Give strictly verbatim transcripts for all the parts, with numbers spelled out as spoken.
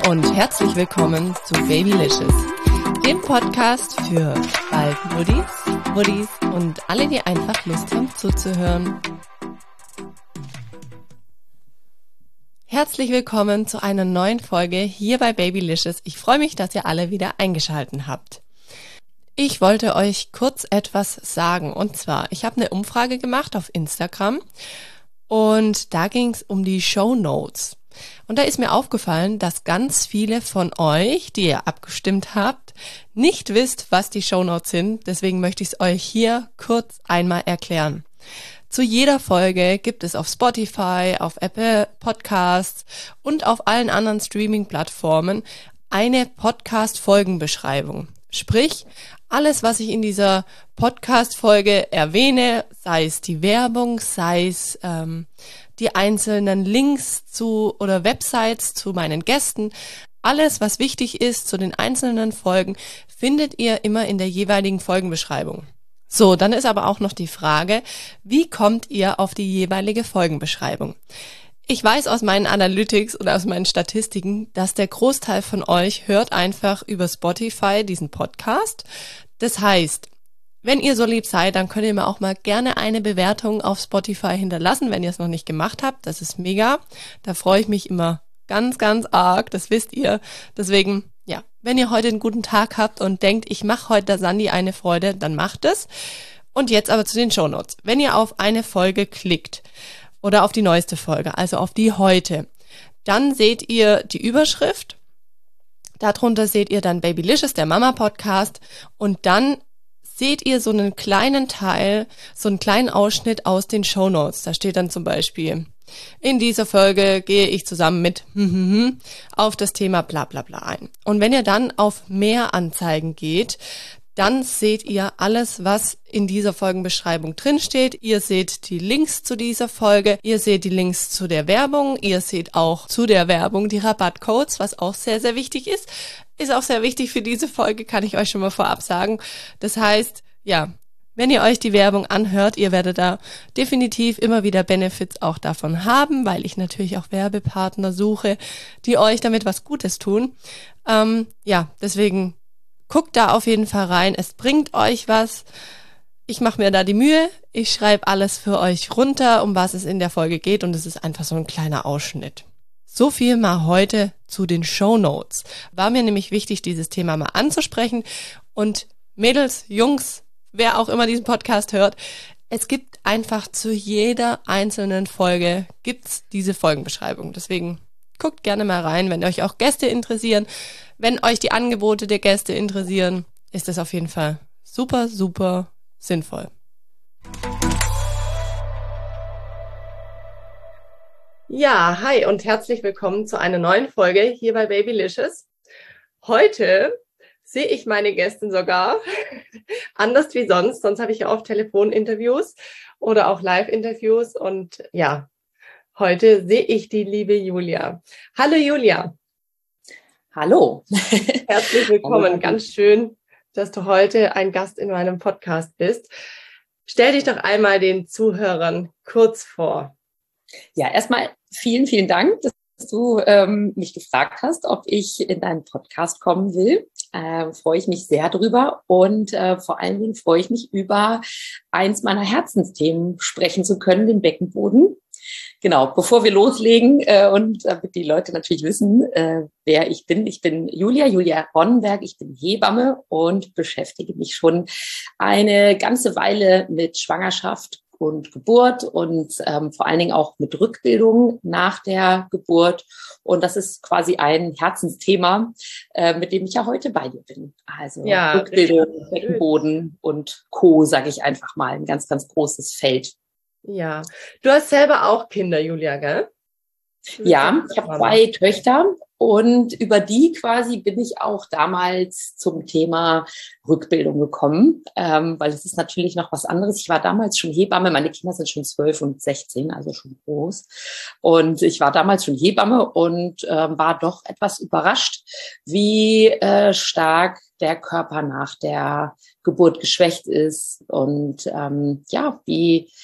und herzlich willkommen zu Babylicious, dem Podcast für bald Muddis, Muddis und alle, die einfach Lust haben zuzuhören. Herzlich willkommen zu einer neuen Folge hier bei Babylicious. Ich freue mich, dass ihr alle wieder eingeschaltet habt. Ich wollte euch kurz etwas sagen, und zwar, ich habe eine Umfrage gemacht auf Instagram und da ging es um die Shownotes. Und da ist mir aufgefallen, dass ganz viele von euch, die ihr abgestimmt habt, nicht wisst, was die Shownotes sind. Deswegen möchte ich es euch hier kurz einmal erklären. Zu jeder Folge gibt es auf Spotify, auf Apple Podcasts und auf allen anderen Streaming-Plattformen eine Podcast-Folgenbeschreibung. Sprich, alles, was ich in dieser Podcast-Folge erwähne, sei es die Werbung, sei es ähm, die einzelnen Links zu oder Websites zu meinen Gästen, alles, was wichtig ist zu den einzelnen Folgen, findet ihr immer in der jeweiligen Folgenbeschreibung. So, dann ist aber auch noch die Frage, wie kommt ihr auf die jeweilige Folgenbeschreibung? Ich weiß aus meinen Analytics und aus meinen Statistiken, dass der Großteil von euch hört einfach über Spotify diesen Podcast. Das heißt, wenn ihr so lieb seid, dann könnt ihr mir auch mal gerne eine Bewertung auf Spotify hinterlassen, wenn ihr es noch nicht gemacht habt. Das ist mega. Da freue ich mich immer ganz, ganz arg. Das wisst ihr. Deswegen, ja, wenn ihr heute einen guten Tag habt und denkt, ich mache heute der Sandy eine Freude, dann macht es. Und jetzt aber zu den Shownotes. Wenn ihr auf eine Folge klickt, oder auf die neueste Folge, also auf die heute. Dann seht ihr die Überschrift. Darunter seht ihr dann Babylicious, der Mama-Podcast. Und dann seht ihr so einen kleinen Teil, so einen kleinen Ausschnitt aus den Shownotes. Da steht dann zum Beispiel, in dieser Folge gehe ich zusammen mit auf das Thema bla bla bla ein. Und wenn ihr dann auf mehr Anzeigen geht, dann seht ihr alles, was in dieser Folgenbeschreibung drinsteht. Ihr seht die Links zu dieser Folge, ihr seht die Links zu der Werbung, ihr seht auch zu der Werbung die Rabattcodes, was auch sehr, sehr wichtig ist. Ist auch sehr wichtig für diese Folge, kann ich euch schon mal vorab sagen. Das heißt, ja, wenn ihr euch die Werbung anhört, ihr werdet da definitiv immer wieder Benefits auch davon haben, weil ich natürlich auch Werbepartner suche, die euch damit was Gutes tun. Ähm, ja, deswegen guckt da auf jeden Fall rein, es bringt euch was. Ich mache mir da die Mühe, ich schreibe alles für euch runter, um was es in der Folge geht und es ist einfach so ein kleiner Ausschnitt. So viel mal heute zu den Shownotes. War mir nämlich wichtig, dieses Thema mal anzusprechen und Mädels, Jungs, wer auch immer diesen Podcast hört, es gibt einfach zu jeder einzelnen Folge gibt's diese Folgenbeschreibung. Deswegen guckt gerne mal rein, wenn euch auch Gäste interessieren. Wenn euch die Angebote der Gäste interessieren, ist das auf jeden Fall super, super sinnvoll. Ja, hi und herzlich willkommen zu einer neuen Folge hier bei Babylicious. Heute sehe ich meine Gästin sogar anders wie sonst. Sonst habe ich ja oft Telefoninterviews oder auch Live-Interviews und ja, heute sehe ich die liebe Julia. Hallo Julia. Hallo. Herzlich willkommen. Hallo. Ganz schön, dass du heute ein Gast in meinem Podcast bist. Stell dich doch einmal den Zuhörern kurz vor. Ja, erstmal vielen, vielen Dank, dass du ähm, mich gefragt hast, ob ich in deinen Podcast kommen will. Äh, freue ich mich sehr drüber und äh, vor allen Dingen freue ich mich über eins meiner Herzensthemen sprechen zu können, den Beckenboden. Genau, bevor wir loslegen äh, und damit die Leute natürlich wissen, äh, wer ich bin. Ich bin Julia, Julia Ronnenberg, ich bin Hebamme und beschäftige mich schon eine ganze Weile mit Schwangerschaft und Geburt und ähm, vor allen Dingen auch mit Rückbildung nach der Geburt. Und das ist quasi ein Herzensthema, äh, mit dem ich ja heute bei dir bin. Also ja, Rückbildung, Beckenboden und Co., sage ich einfach mal, ein ganz, ganz großes Feld. Ja, du hast selber auch Kinder, Julia, gell? Ja, ich habe zwei Töchter und über die quasi bin ich auch damals zum Thema Rückbildung gekommen, ähm, weil es ist natürlich noch was anderes. Ich war damals schon Hebamme, meine Kinder sind schon zwölf und sechzehn, also schon groß. Und ich war damals schon Hebamme und ähm, war doch etwas überrascht, wie äh, stark der Körper nach der Geburt geschwächt ist und ähm, ja, wie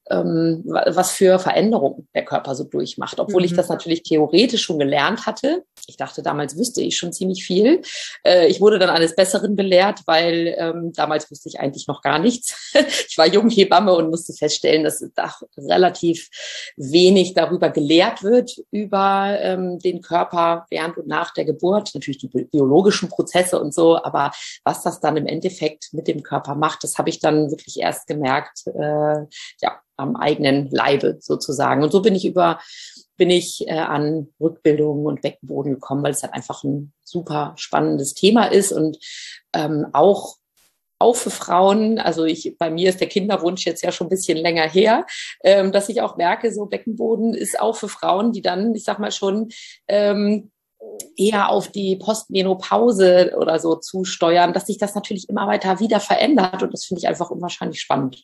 ähm, was für Veränderungen der Körper so durchmacht. Obwohl mhm. ich das natürlich theoretisch schon gelernt hatte. Ich dachte, damals wüsste ich schon ziemlich viel. Äh, ich wurde dann eines Besseren belehrt, weil ähm, damals wusste ich eigentlich noch gar nichts. Ich war Junghebamme und musste feststellen, dass da relativ wenig darüber gelehrt wird, über ähm, den Körper während und nach der Geburt. Natürlich die biologischen Prozesse und so, aber was das dann im Endeffekt mit dem Körper macht, das habe ich dann wirklich erst gemerkt, äh, ja, am eigenen Leibe sozusagen. Und so bin ich über, bin ich äh, an Rückbildungen und Beckenboden gekommen, weil es halt einfach ein super spannendes Thema ist und ähm, auch auch für Frauen, also ich, bei mir ist der Kinderwunsch jetzt ja schon ein bisschen länger her, ähm, dass ich auch merke, so Beckenboden ist auch für Frauen, die dann, ich sag mal schon, ähm, eher auf die Postmenopause oder so zusteuern, dass sich das natürlich immer weiter wieder verändert und das finde ich einfach unwahrscheinlich spannend.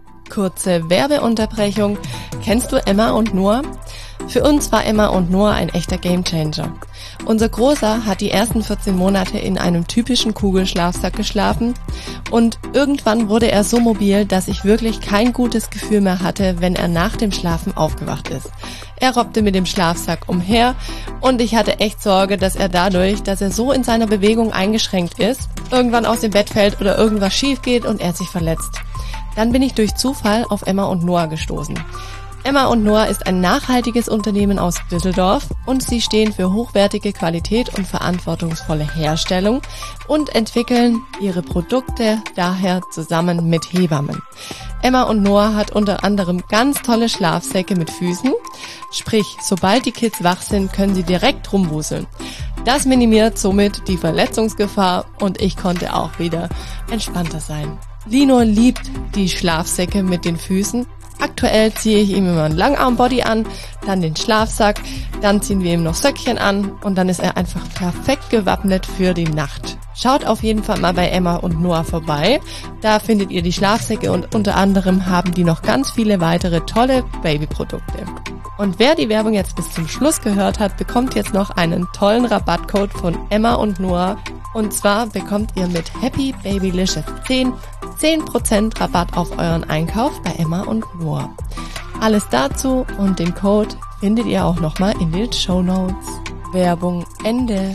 Kurze Werbeunterbrechung. Kennst du Emma und Noah? Für uns war Emma und Noah ein echter Gamechanger. Unser Großer hat die ersten vierzehn Monate in einem typischen Kugelschlafsack geschlafen und irgendwann wurde er so mobil, dass ich wirklich kein gutes Gefühl mehr hatte, wenn er nach dem Schlafen aufgewacht ist. Er robbte mit dem Schlafsack umher und ich hatte echt Sorge, dass er dadurch, dass er so in seiner Bewegung eingeschränkt ist, irgendwann aus dem Bett fällt oder irgendwas schief geht und er sich verletzt. Dann bin ich durch Zufall auf Emma und Noah gestoßen. Emma und Noah ist ein nachhaltiges Unternehmen aus Düsseldorf und sie stehen für hochwertige Qualität und verantwortungsvolle Herstellung und entwickeln ihre Produkte daher zusammen mit Hebammen. Emma und Noah hat unter anderem ganz tolle Schlafsäcke mit Füßen, sprich, sobald die Kids wach sind, können sie direkt rumwuseln. Das minimiert somit die Verletzungsgefahr und ich konnte auch wieder entspannter sein. Lino liebt die Schlafsäcke mit den Füßen. Aktuell ziehe ich ihm immer einen Langarmbody an, dann den Schlafsack, dann ziehen wir ihm noch Söckchen an und dann ist er einfach perfekt gewappnet für die Nacht. Schaut auf jeden Fall mal bei Emma und Noah vorbei. Da findet ihr die Schlafsäcke und unter anderem haben die noch ganz viele weitere tolle Babyprodukte. Und wer die Werbung jetzt bis zum Schluss gehört hat, bekommt jetzt noch einen tollen Rabattcode von Emma und Noah. Und zwar bekommt ihr mit Happy Babylicious zehn zehn Prozent Rabatt auf euren Einkauf bei Emma und Noah. Alles dazu und den Code findet ihr auch nochmal in den Shownotes. Werbung Ende.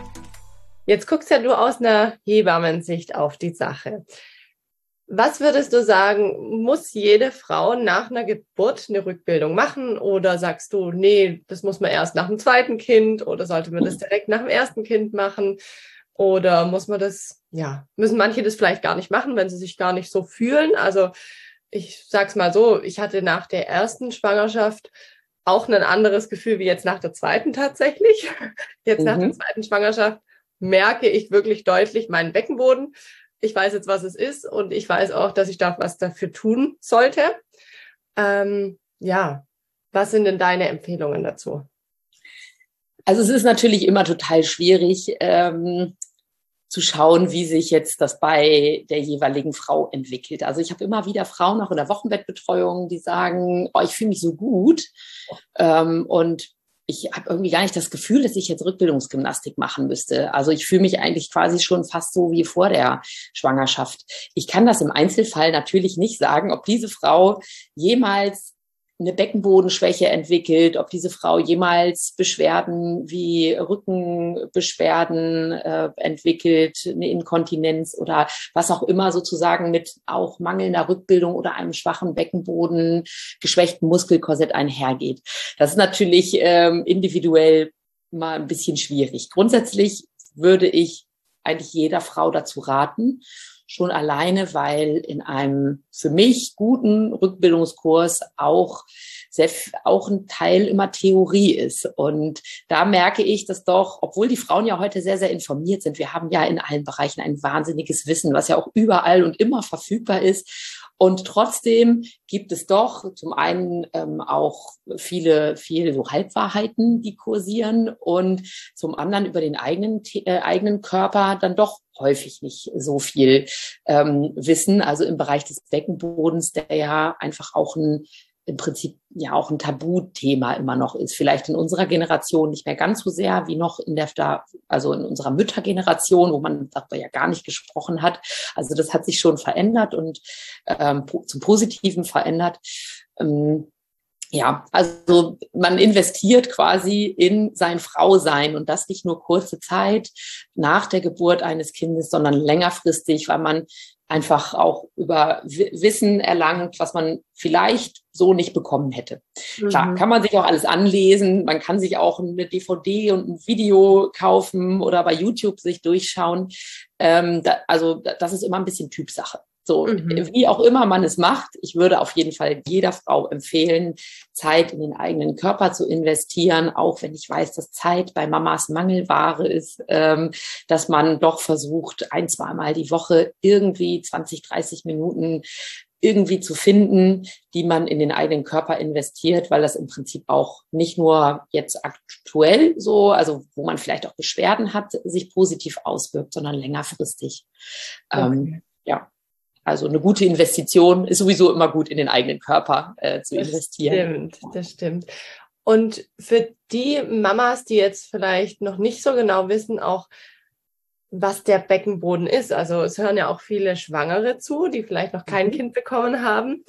Jetzt guckst ja du aus einer Hebammensicht auf die Sache. Was würdest du sagen, muss jede Frau nach einer Geburt eine Rückbildung machen oder sagst du, nee, das muss man erst nach dem zweiten Kind oder sollte man das direkt nach dem ersten Kind machen? Oder muss man das, ja, müssen manche das vielleicht gar nicht machen, wenn sie sich gar nicht so fühlen? Also ich sag's mal so, ich hatte nach der ersten Schwangerschaft auch ein anderes Gefühl wie jetzt nach der zweiten tatsächlich. Jetzt mhm. nach der zweiten Schwangerschaft merke ich wirklich deutlich meinen Beckenboden. Ich weiß jetzt, was es ist und ich weiß auch, dass ich da was dafür tun sollte. Ähm, ja, was sind denn deine Empfehlungen dazu? Also es ist natürlich immer total schwierig, ähm, zu schauen, wie sich jetzt das bei der jeweiligen Frau entwickelt. Also ich habe immer wieder Frauen auch in der Wochenbettbetreuung, die sagen, oh, ich fühle mich so gut ähm, und ich habe irgendwie gar nicht das Gefühl, dass ich jetzt Rückbildungsgymnastik machen müsste. Also ich fühle mich eigentlich quasi schon fast so wie vor der Schwangerschaft. Ich kann das im Einzelfall natürlich nicht sagen, ob diese Frau jemals eine Beckenbodenschwäche entwickelt, ob diese Frau jemals Beschwerden wie Rückenbeschwerden äh, entwickelt, eine Inkontinenz oder was auch immer sozusagen mit auch mangelnder Rückbildung oder einem schwachen Beckenboden, geschwächten Muskelkorsett einhergeht. Das ist natürlich ähm, individuell mal ein bisschen schwierig. Grundsätzlich würde ich eigentlich jeder Frau dazu raten, schon alleine, weil in einem für mich guten Rückbildungskurs auch sehr, auch ein Teil immer Theorie ist. Und da merke ich, dass doch, obwohl die Frauen ja heute sehr, sehr informiert sind, wir haben ja in allen Bereichen ein wahnsinniges Wissen, was ja auch überall und immer verfügbar ist. Und trotzdem gibt es doch zum einen ähm, auch viele, viele so Halbwahrheiten, die kursieren und zum anderen über den eigenen, äh, eigenen Körper dann doch häufig nicht so viel ähm, Wissen. Also im Bereich des Beckenbodens, der ja einfach auch ein im Prinzip ja auch ein Tabuthema immer noch ist. Vielleicht in unserer Generation nicht mehr ganz so sehr wie noch in der, also in unserer Müttergeneration, wo man darüber ja gar nicht gesprochen hat. Also das hat sich schon verändert und ähm, zum Positiven verändert. Ähm, Ja, also man investiert quasi in sein Frausein und das nicht nur kurze Zeit nach der Geburt eines Kindes, sondern längerfristig, weil man einfach auch über Wissen erlangt, was man vielleicht so nicht bekommen hätte. Mhm. Klar, kann man sich auch alles anlesen, man kann sich auch eine D V D und ein Video kaufen oder bei YouTube sich durchschauen. Ähm, da, also das ist immer ein bisschen Typsache. So, mhm. Wie auch immer man es macht, ich würde auf jeden Fall jeder Frau empfehlen, Zeit in den eigenen Körper zu investieren, auch wenn ich weiß, dass Zeit bei Mamas Mangelware ist, ähm, dass man doch versucht, ein, zweimal die Woche irgendwie zwanzig, dreißig Minuten irgendwie zu finden, die man in den eigenen Körper investiert, weil das im Prinzip auch nicht nur jetzt aktuell so, also wo man vielleicht auch Beschwerden hat, sich positiv auswirkt, sondern längerfristig. Okay. Ähm, ja. Also eine gute Investition ist sowieso immer gut, in den eigenen Körper äh, zu das investieren. Das stimmt, das stimmt. Und für die Mamas, die jetzt vielleicht noch nicht so genau wissen, auch was der Beckenboden ist. Also es hören ja auch viele Schwangere zu, die vielleicht noch kein mhm. Kind bekommen haben.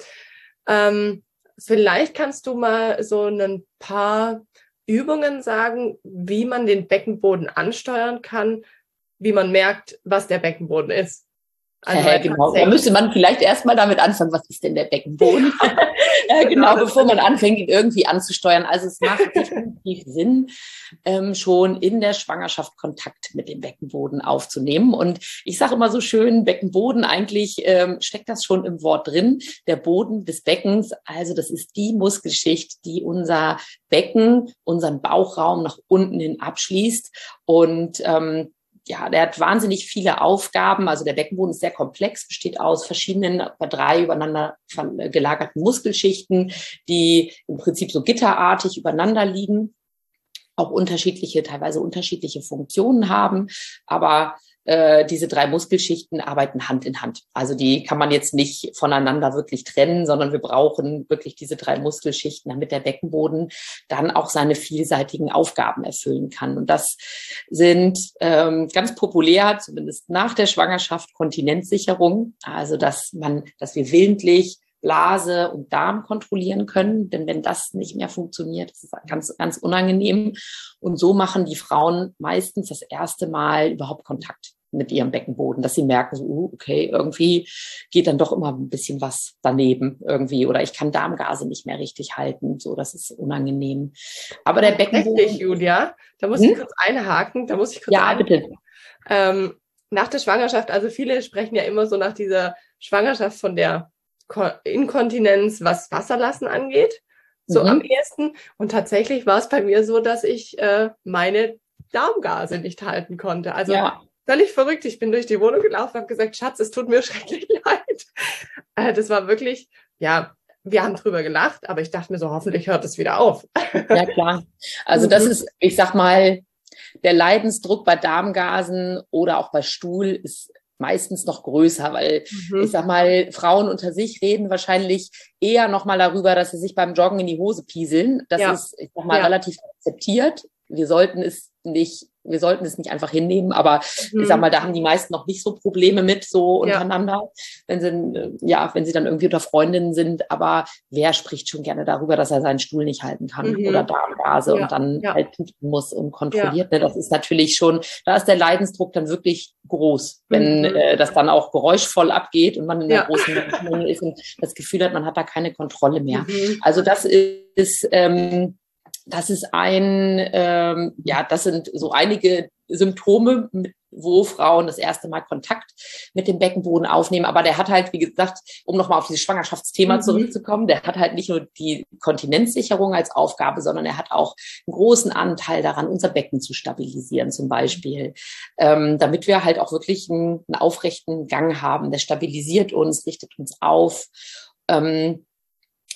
Ähm, vielleicht kannst du mal so ein paar Übungen sagen, wie man den Beckenboden ansteuern kann, wie man merkt, was der Beckenboden ist. Also ja, genau, da müsste man vielleicht erstmal damit anfangen, was ist denn der Beckenboden? ja, genau, bevor man anfängt, ihn irgendwie anzusteuern. Also es macht definitiv Sinn, ähm, schon in der Schwangerschaft Kontakt mit dem Beckenboden aufzunehmen. Und ich sage immer so schön, Beckenboden, eigentlich ähm, steckt das schon im Wort drin, der Boden des Beckens. Also das ist die Muskelschicht, die unser Becken, unseren Bauchraum nach unten hin abschließt. Und ähm, ja, der hat wahnsinnig viele Aufgaben. Also der Beckenboden ist sehr komplex, besteht aus verschiedenen, drei übereinander gelagerten Muskelschichten, die im Prinzip so gitterartig übereinander liegen, auch unterschiedliche, teilweise unterschiedliche Funktionen haben. Aber äh, diese drei Muskelschichten arbeiten Hand in Hand. Also die kann man jetzt nicht voneinander wirklich trennen, sondern wir brauchen wirklich diese drei Muskelschichten, damit der Beckenboden dann auch seine vielseitigen Aufgaben erfüllen kann. Und das sind ähm, ganz populär, zumindest nach der Schwangerschaft, Kontinenzsicherung. Also dass man, dass wir willentlich Blase und Darm kontrollieren können, denn wenn das nicht mehr funktioniert, ist es ganz, ganz unangenehm. Und so machen die Frauen meistens das erste Mal überhaupt Kontakt mit ihrem Beckenboden, dass sie merken, so, uh, okay, irgendwie geht dann doch immer ein bisschen was daneben irgendwie oder ich kann Darmgase nicht mehr richtig halten, so, das ist unangenehm. Aber der Beckenboden... Richtig, Julia, da muss hm? ich kurz einhaken, da muss ich kurz Ja, einhaken. bitte. Ähm, nach der Schwangerschaft, also viele sprechen ja immer so nach dieser Schwangerschaft von der Inkontinenz, was Wasserlassen angeht, so mhm. am ehesten. Und tatsächlich war es bei mir so, dass ich äh, meine Darmgase nicht halten konnte. Also ja. Völlig verrückt. Ich bin durch die Wohnung gelaufen und habe gesagt, Schatz, es tut mir schrecklich leid. Äh, das war wirklich, ja, wir haben drüber gelacht, aber ich dachte mir so, hoffentlich hört es wieder auf. Ja, klar. Also das ist, ich sag mal, der Leidensdruck bei Darmgasen oder auch bei Stuhl ist meistens noch größer, weil mhm. ich sag mal, Frauen unter sich reden wahrscheinlich eher noch mal darüber, dass sie sich beim Joggen in die Hose pieseln. Das ja. ist, ich sag mal, ja. relativ akzeptiert. Wir sollten es nicht, wir sollten es nicht einfach hinnehmen, aber mhm. ich sag mal, da haben die meisten noch nicht so Probleme mit, so untereinander, ja. wenn sie, ja, wenn sie dann irgendwie unter Freundinnen sind, aber wer spricht schon gerne darüber, dass er seinen Stuhl nicht halten kann mhm. oder Darmgase ja. und dann ja. halt pusten muss und kontrolliert, ja. ne? Das ist natürlich schon, da ist der Leidensdruck dann wirklich groß, wenn mhm. äh, das dann auch geräuschvoll abgeht und man in einer ja. großen Menge ist und das Gefühl hat, man hat da keine Kontrolle mehr. Mhm. Also das ist, ähm, Das ist ein, ähm, ja, das sind so einige Symptome, mit, wo Frauen das erste Mal Kontakt mit dem Beckenboden aufnehmen. Aber der hat halt, wie gesagt, um nochmal auf dieses Schwangerschaftsthema mhm. zurückzukommen, der hat halt nicht nur die Kontinenzsicherung als Aufgabe, sondern er hat auch einen großen Anteil daran, unser Becken zu stabilisieren zum Beispiel, ähm, damit wir halt auch wirklich einen, einen aufrechten Gang haben. Der stabilisiert uns, richtet uns auf. Ähm,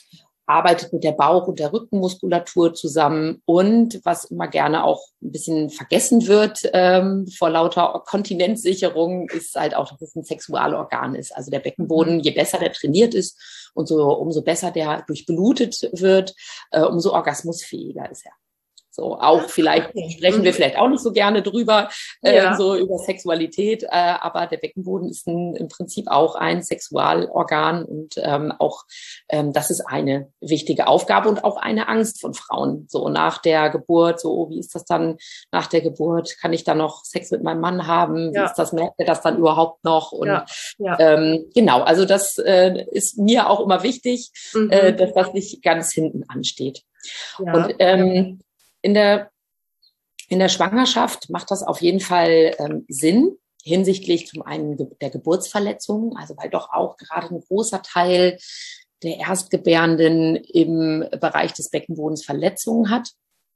arbeitet mit der Bauch- und der Rückenmuskulatur zusammen. Und was immer gerne auch ein bisschen vergessen wird ähm, vor lauter Kontinenzsicherung, ist halt auch, dass es ein Sexualorgan ist. Also der Beckenboden, je besser der trainiert ist und so, umso besser der durchblutet wird, äh, umso orgasmusfähiger ist er. So, auch vielleicht okay. sprechen wir vielleicht auch nicht so gerne drüber, ja. äh, so über Sexualität, äh, aber der Beckenboden ist ein, im Prinzip auch ein Sexualorgan und ähm, auch ähm, das ist eine wichtige Aufgabe und auch eine Angst von Frauen. So nach der Geburt, so oh, wie ist das dann nach der Geburt? Kann ich dann noch Sex mit meinem Mann haben? Ja. Wie ist das, merkt er das dann überhaupt noch? Und ja. Ja. Ähm, genau, also das äh, ist mir auch immer wichtig, mhm. äh, dass das nicht ganz hinten ansteht. Ja. Und ähm, In der, in der Schwangerschaft macht das auf jeden Fall ähm, Sinn hinsichtlich zum einen der Geburtsverletzungen, also weil doch auch gerade ein großer Teil der Erstgebärenden im Bereich des Beckenbodens Verletzungen hat,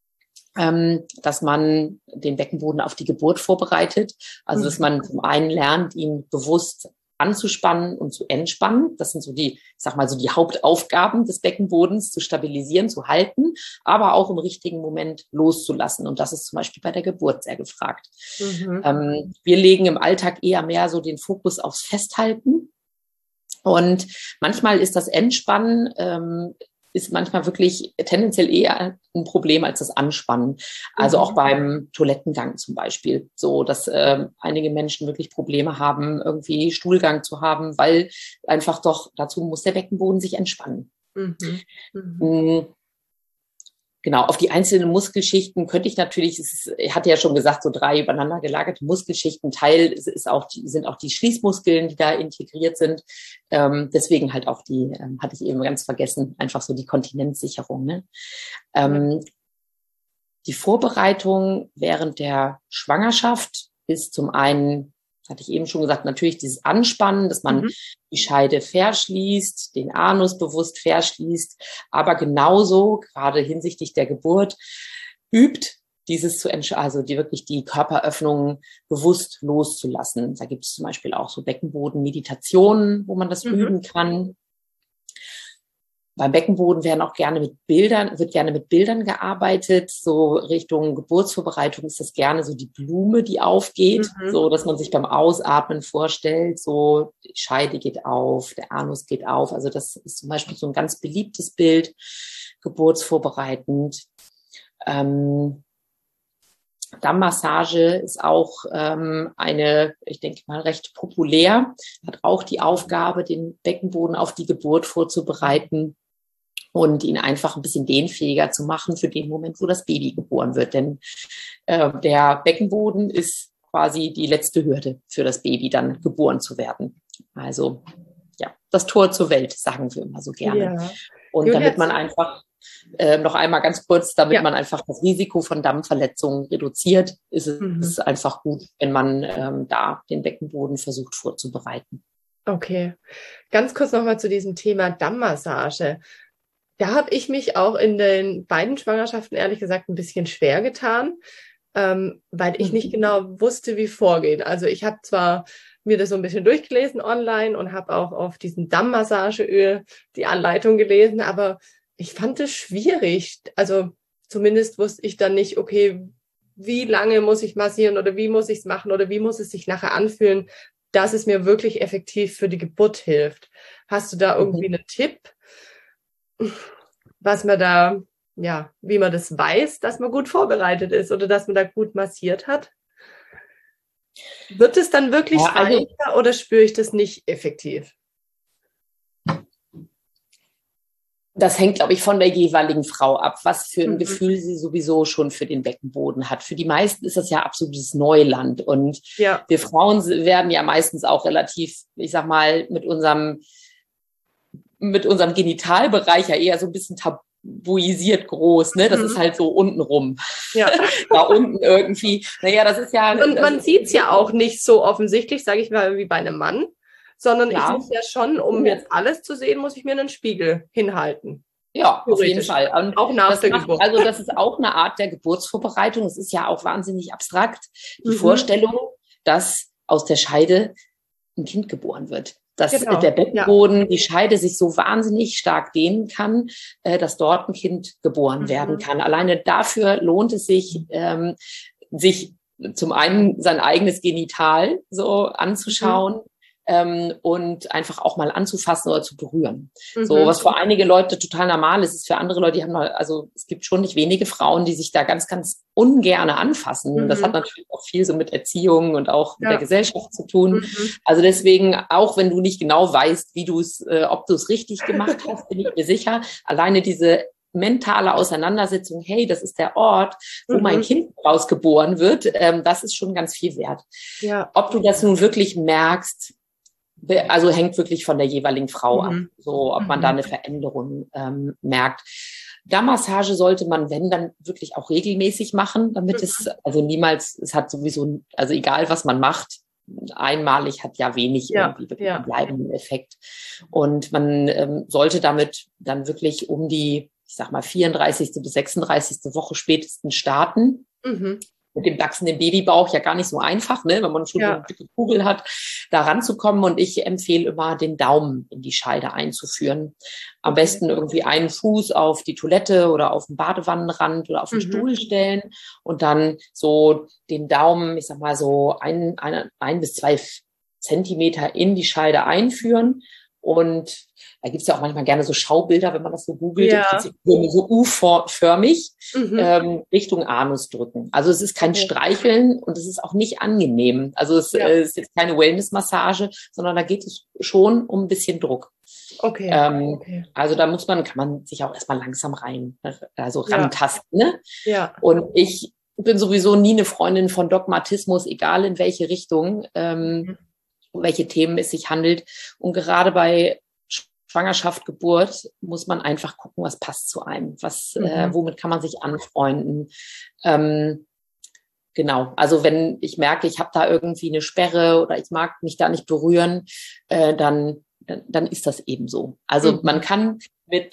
ähm, dass man den Beckenboden auf die Geburt vorbereitet, also dass man zum einen lernt, ihn bewusst anzuspannen und zu entspannen. Das sind so die, ich sag mal so die Hauptaufgaben des Beckenbodens, zu stabilisieren, zu halten, aber auch im richtigen Moment loszulassen. Und das ist zum Beispiel bei der Geburt sehr gefragt. Mhm. Ähm, wir legen im Alltag eher mehr so den Fokus aufs Festhalten. Und manchmal ist das Entspannen ähm, ist manchmal wirklich tendenziell eher ein Problem als das Anspannen. Also mhm. auch beim Toilettengang zum Beispiel. So, dass äh, einige Menschen wirklich Probleme haben, irgendwie Stuhlgang zu haben, weil einfach doch, dazu muss der Beckenboden sich entspannen. Mhm. Mhm. Genau, auf die einzelnen Muskelschichten könnte ich natürlich, es ist, ich hatte ja schon gesagt, so drei übereinander gelagerte Muskelschichten. Teil ist auch die, sind auch die Schließmuskeln, die da integriert sind. Ähm, deswegen halt auch die, ähm, hatte ich eben ganz vergessen, einfach so die Kontinenzsicherung. Ne? Ähm, die Vorbereitung während der Schwangerschaft ist zum einen, hatte ich eben schon gesagt, natürlich dieses Anspannen, dass man mhm. die Scheide verschließt, den Anus bewusst verschließt, aber genauso, gerade hinsichtlich der Geburt, übt dieses zu entscheiden, also die wirklich die Körperöffnungen bewusst loszulassen. Da gibt es zum Beispiel auch so Beckenboden-Meditationen, wo man das mhm. üben kann. Beim Beckenboden werden auch gerne mit Bildern, wird gerne mit Bildern gearbeitet. So Richtung Geburtsvorbereitung ist das gerne so die Blume, die aufgeht, mhm. so dass man sich beim Ausatmen vorstellt, so die Scheide geht auf, der Anus geht auf. Also das ist zum Beispiel so ein ganz beliebtes Bild, geburtsvorbereitend. Ähm, Dammmassage ist auch ähm, eine, ich denke mal, recht populär, hat auch die Aufgabe, den Beckenboden auf die Geburt vorzubereiten und ihn einfach ein bisschen dehnfähiger zu machen für den Moment, wo das Baby geboren wird. Denn äh, der Beckenboden ist quasi die letzte Hürde für das Baby, dann geboren zu werden. Also ja, das Tor zur Welt, sagen wir immer so gerne. Ja. Und Julia, damit man einfach Äh, noch einmal ganz kurz, damit ja. man einfach das Risiko von Dammverletzungen reduziert, ist es mhm. ist einfach gut, wenn man ähm, da den Beckenboden versucht vorzubereiten. Okay, ganz kurz nochmal zu diesem Thema Dammmassage. Da habe ich mich auch in den beiden Schwangerschaften ehrlich gesagt ein bisschen schwer getan, ähm, weil ich mhm. nicht genau wusste, wie vorgehen. Also ich habe zwar mir das so ein bisschen durchgelesen online und habe auch auf diesen Dammmassageöl die Anleitung gelesen, aber ich fand es schwierig. Also zumindest wusste ich dann nicht, okay, wie lange muss ich massieren oder wie muss ich es machen oder wie muss es sich nachher anfühlen, dass es mir wirklich effektiv für die Geburt hilft. Hast du da irgendwie mhm. einen Tipp, was man da, ja, wie man das weiß, dass man gut vorbereitet ist oder dass man da gut massiert hat? Wird es dann wirklich ja, also, weicher oder spüre ich das nicht effektiv? Das hängt, glaube ich, von der jeweiligen Frau ab, was für ein mhm. Gefühl sie sowieso schon für den Beckenboden hat. Für die meisten ist das ja absolutes Neuland. Und ja. wir Frauen werden ja meistens auch relativ, ich sag mal, mit unserem, mit unserem Genitalbereich ja eher so ein bisschen tabuisiert groß. Ne? Das mhm. ist halt so untenrum. Ja. Da unten irgendwie. Naja, das ist ja... Und man sieht es ja auch nicht so offensichtlich, sage ich mal, wie bei einem Mann. Sondern ja. ich muss ja schon, um ja. jetzt alles zu sehen, muss ich mir einen Spiegel hinhalten. Ja, auf jeden Fall. Und auch nach der macht, Geburt. Also das ist auch eine Art der Geburtsvorbereitung. Es ist ja auch wahnsinnig abstrakt. Die mhm. Vorstellung, dass aus der Scheide ein Kind geboren wird. dass genau. der Beckenboden, ja. die Scheide sich so wahnsinnig stark dehnen kann, äh, dass dort ein Kind geboren mhm. werden kann. Alleine dafür lohnt es sich, ähm, sich zum einen sein eigenes Genital so anzuschauen, mhm. ähm, und einfach auch mal anzufassen oder zu berühren. Mhm. So, was für einige Leute total normal ist, ist für andere Leute, die haben noch, also es gibt schon nicht wenige Frauen, die sich da ganz, ganz ungerne anfassen. Mhm. Das hat natürlich auch viel so mit Erziehung und auch mit ja. der Gesellschaft zu tun. Mhm. Also deswegen, auch wenn du nicht genau weißt, wie du es, äh, ob du es richtig gemacht hast, bin ich mir sicher, alleine diese mentale Auseinandersetzung, hey, das ist der Ort, wo mhm. mein Kind rausgeboren wird, ähm, das ist schon ganz viel wert. Ja. Ob du das nun wirklich merkst, also hängt wirklich von der jeweiligen Frau mhm. ab, so ob man mhm. da eine Veränderung ähm, merkt. Darmmassage sollte man, wenn, dann wirklich auch regelmäßig machen, damit mhm. es, also niemals, es hat sowieso, also egal was man macht, einmalig hat ja wenig ja, irgendwie wirklich ja. einen bleibenden Effekt. Und man ähm, sollte damit dann wirklich um die, ich sag mal, vierunddreißigste bis sechsunddreißigste Woche spätestens starten. Mhm. Mit dem wachsenden Babybauch ja gar nicht so einfach, ne, wenn man schon ja. so eine dicke Kugel hat, da ranzukommen. Und ich empfehle immer, den Daumen in die Scheide einzuführen. Am okay. besten irgendwie einen Fuß auf die Toilette oder auf den Badewannenrand oder auf den mhm. Stuhl stellen und dann so den Daumen, ich sag mal so ein, ein, ein bis zwei Zentimeter in die Scheide einführen. Und da gibt's ja auch manchmal gerne so Schaubilder, wenn man das so googelt, ja. im Prinzip so U-förmig mhm. ähm, Richtung Anus drücken. Also es ist kein okay. Streicheln und es ist auch nicht angenehm. Also es ja. äh, ist jetzt keine Wellness-Massage, sondern da geht es schon um ein bisschen Druck. Okay. Ähm, okay. Also da muss man, kann man sich auch erstmal langsam rein, also rantasten. Ja. Ne? Ja. Und ich bin sowieso nie eine Freundin von Dogmatismus, egal in welche Richtung. Ähm, mhm. um welche Themen es sich handelt. Und gerade bei Schwangerschaft, Geburt muss man einfach gucken, was passt zu einem. Was, mhm. äh, womit kann man sich anfreunden? Ähm, genau. Also wenn ich merke, ich habe da irgendwie eine Sperre oder ich mag mich da nicht berühren, äh, dann, dann, dann ist das eben so. Also mhm. man kann mit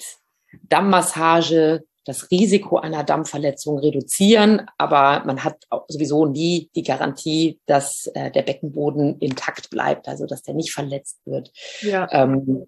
Dammmassage das Risiko einer Dammverletzung reduzieren, aber man hat auch sowieso nie die Garantie, dass äh, der Beckenboden intakt bleibt, also dass der nicht verletzt wird. Ja. Ähm,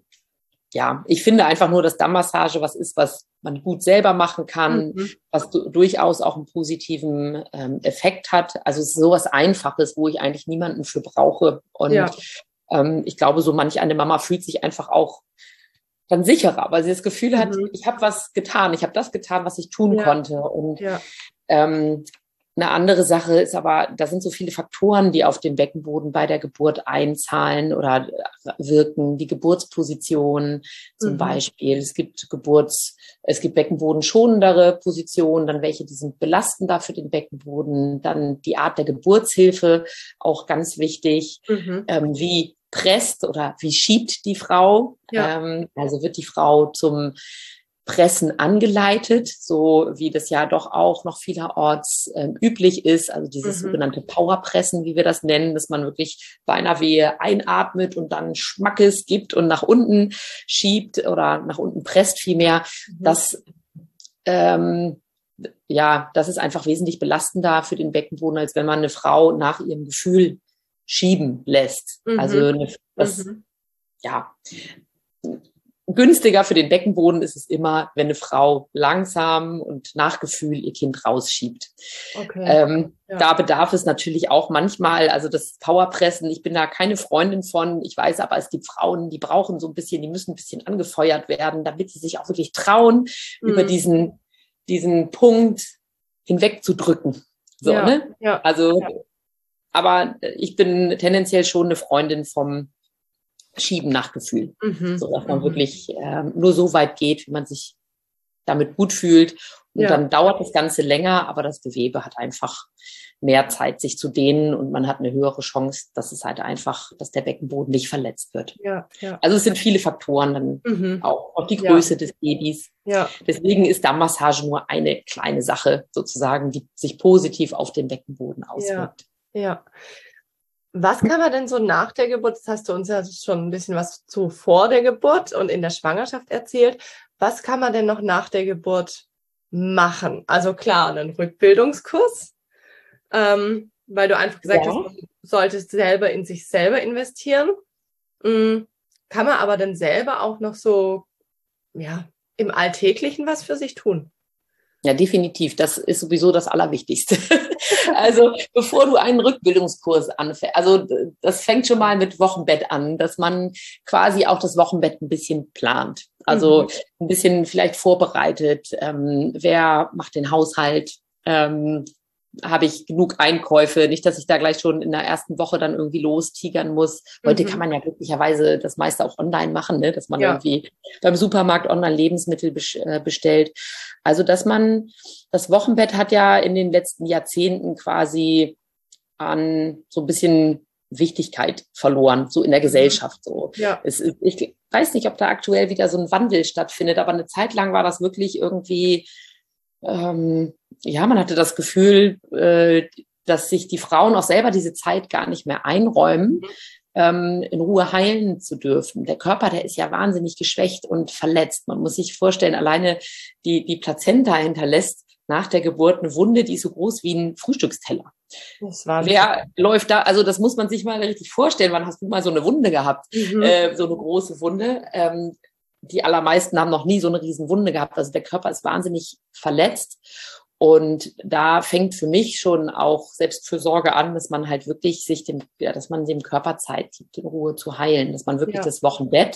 ja, ich finde einfach nur, dass Dammmassage was ist, was man gut selber machen kann, mhm. was du, durchaus auch einen positiven ähm, Effekt hat. Also es ist sowas Einfaches, wo ich eigentlich niemanden für brauche. Und ja. ähm, ich glaube, so manch eine Mama fühlt sich einfach auch dann sicherer, weil sie das Gefühl hat, mhm. ich habe was getan, ich habe das getan, was ich tun ja. konnte. Und ja. ähm, eine andere Sache ist aber, da sind so viele Faktoren, die auf den Beckenboden bei der Geburt einzahlen oder wirken. Die Geburtsposition zum mhm. Beispiel. Es gibt Geburts, es gibt beckenbodenschonendere Positionen, dann welche, die sind belastender für den Beckenboden. Dann die Art der Geburtshilfe, auch ganz wichtig. Mhm. Ähm, wie presst oder wie schiebt die Frau. Ja. Ähm, also wird die Frau zum Pressen angeleitet, so wie das ja doch auch noch vielerorts ähm, üblich ist. Also dieses mhm. sogenannte Powerpressen, wie wir das nennen, dass man wirklich bei einer Wehe einatmet und dann Schmackes gibt und nach unten schiebt oder nach unten presst vielmehr. Mhm. Das ähm, ja, das ist einfach wesentlich belastender für den Beckenboden, als wenn man eine Frau nach ihrem Gefühl schieben lässt. Mhm. Also eine, das, mhm. ja, günstiger für den Beckenboden ist es immer, wenn eine Frau langsam und nach Gefühl ihr Kind rausschiebt. Okay. Ähm, ja. Da bedarf es natürlich auch manchmal, also das Powerpressen, ich bin da keine Freundin von, ich weiß aber, es gibt Frauen, die brauchen so ein bisschen, die müssen ein bisschen angefeuert werden, damit sie sich auch wirklich trauen, mhm. über diesen, diesen Punkt hinwegzudrücken. So, ja. ne? Ja. Also, ja. aber ich bin tendenziell schon eine Freundin vom Schieben nach Gefühl. Mhm. So, dass man mhm. wirklich ähm, nur so weit geht, wie man sich damit gut fühlt. Und ja. dann dauert das Ganze länger, aber das Gewebe hat einfach mehr Zeit, sich zu dehnen und man hat eine höhere Chance, dass es halt einfach, dass der Beckenboden nicht verletzt wird. Ja, ja. Also es sind viele Faktoren, dann mhm. auch, auch die Größe ja. des Babys. Ja. Deswegen ist Dammmassage nur eine kleine Sache sozusagen, die sich positiv auf den Beckenboden auswirkt. Ja. ja. Was kann man denn so nach der Geburt, das hast du uns ja schon ein bisschen was zu vor der Geburt und in der Schwangerschaft erzählt, was kann man denn noch nach der Geburt machen? Also klar, einen Rückbildungskurs, ähm, weil du einfach gesagt ja. hast, man sollte selber in sich selber investieren. Mhm. kann man aber dann selber auch noch so, ja, im Alltäglichen was für sich tun? Ja, definitiv. Das ist sowieso das Allerwichtigste. Also bevor du einen Rückbildungskurs anfängst, also das fängt schon mal mit Wochenbett an, dass man quasi auch das Wochenbett ein bisschen plant. Also mhm. ein bisschen vielleicht vorbereitet. Ähm, wer macht den Haushalt? Ähm, habe ich genug Einkäufe? Nicht, dass ich da gleich schon in der ersten Woche dann irgendwie lostigern muss. Heute mhm. kann man ja glücklicherweise das meiste auch online machen, ne? Dass man ja. irgendwie beim Supermarkt online Lebensmittel bestellt. Also, dass man, das Wochenbett hat ja in den letzten Jahrzehnten quasi an so ein bisschen Wichtigkeit verloren, so in der Gesellschaft. So. Ja. Es ist, ich weiß nicht, ob da aktuell wieder so ein Wandel stattfindet, aber eine Zeit lang war das wirklich irgendwie, ähm, ja, man hatte das Gefühl, äh, dass sich die Frauen auch selber diese Zeit gar nicht mehr einräumen, mhm. ähm, in Ruhe heilen zu dürfen. Der Körper, der ist ja wahnsinnig geschwächt und verletzt. Man muss sich vorstellen, alleine die, die Plazenta hinterlässt nach der Geburt eine Wunde, die ist so groß wie ein Frühstücksteller. Das war Wer läuft da, also das muss man sich mal richtig vorstellen. Wann hast du mal so eine Wunde gehabt? Mhm. Äh, so eine große Wunde. Ähm, die allermeisten haben noch nie so eine riesen Wunde gehabt. Also der Körper ist wahnsinnig verletzt. Und da fängt für mich schon auch Selbstfürsorge an, dass man halt wirklich sich dem, ja, dass man dem Körper Zeit gibt, in Ruhe zu heilen, dass man wirklich ja. das Wochenbett,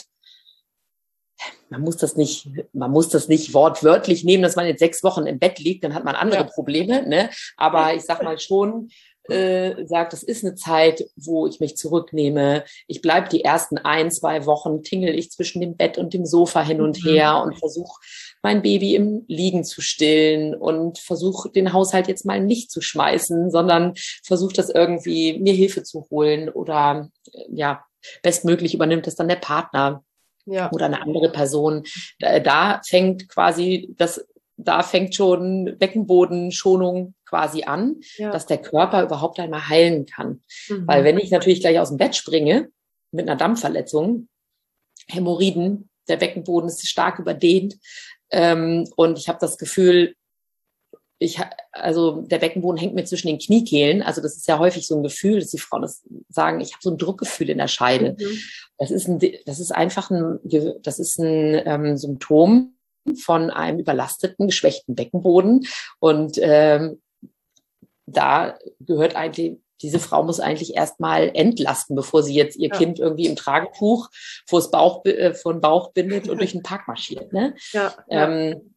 man muss das nicht, man muss das nicht wortwörtlich nehmen, dass man jetzt sechs Wochen im Bett liegt, dann hat man andere ja. Probleme, ne? Aber ich sag mal schon, äh, sagt, das ist eine Zeit, wo ich mich zurücknehme. Ich bleibe die ersten ein, zwei Wochen, tingel ich zwischen dem Bett und dem Sofa hin und mhm. her und versuche mein Baby im Liegen zu stillen und versuche den Haushalt jetzt mal nicht zu schmeißen, sondern versuche das irgendwie, mir Hilfe zu holen oder ja, bestmöglich übernimmt das dann der Partner ja. oder eine andere Person. Da, da fängt quasi das Da fängt schon Beckenbodenschonung quasi an, ja. dass der Körper überhaupt einmal heilen kann. Mhm. Weil wenn ich natürlich gleich aus dem Bett springe mit einer Dampfverletzung, Hämorrhoiden, der Beckenboden ist stark überdehnt ähm, und ich habe das Gefühl, ich also der Beckenboden hängt mir zwischen den Kniekehlen. Also das ist ja häufig so ein Gefühl, dass die Frauen das sagen, ich habe so ein Druckgefühl in der Scheide. Mhm. Das ist ein, das ist einfach ein, das ist ein ähm, Symptom von einem überlasteten, geschwächten Beckenboden. Und ähm, da gehört eigentlich, diese Frau muss eigentlich erstmal entlasten, bevor sie jetzt ihr ja. Kind irgendwie im Tragetuch vors Bauch, äh, vor den Bauch bindet und durch den Park marschiert. Ne? Ja, ja. Ähm,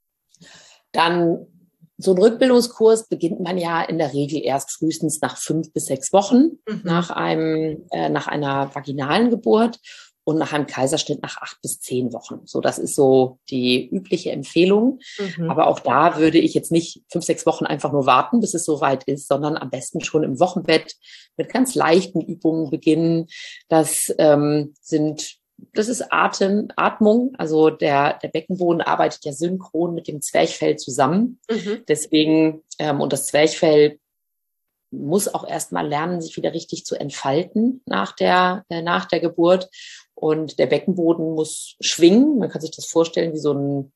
dann so ein Rückbildungskurs beginnt man ja in der Regel erst frühestens nach fünf bis sechs Wochen mhm. nach einem äh, nach einer vaginalen Geburt. Und nach einem Kaiserschnitt nach acht bis zehn Wochen. So, das ist so die übliche Empfehlung. Mhm. Aber auch da würde ich jetzt nicht fünf, sechs Wochen einfach nur warten, bis es soweit ist, sondern am besten schon im Wochenbett mit ganz leichten Übungen beginnen. Das ähm, sind, das ist Atem, Atmung. Also der, der Beckenboden arbeitet ja synchron mit dem Zwerchfell zusammen. Mhm. Deswegen, ähm, und das Zwerchfell muss auch erstmal lernen, sich wieder richtig zu entfalten nach der, äh, nach der Geburt. Und der Beckenboden muss schwingen. Man kann sich das vorstellen wie so ein,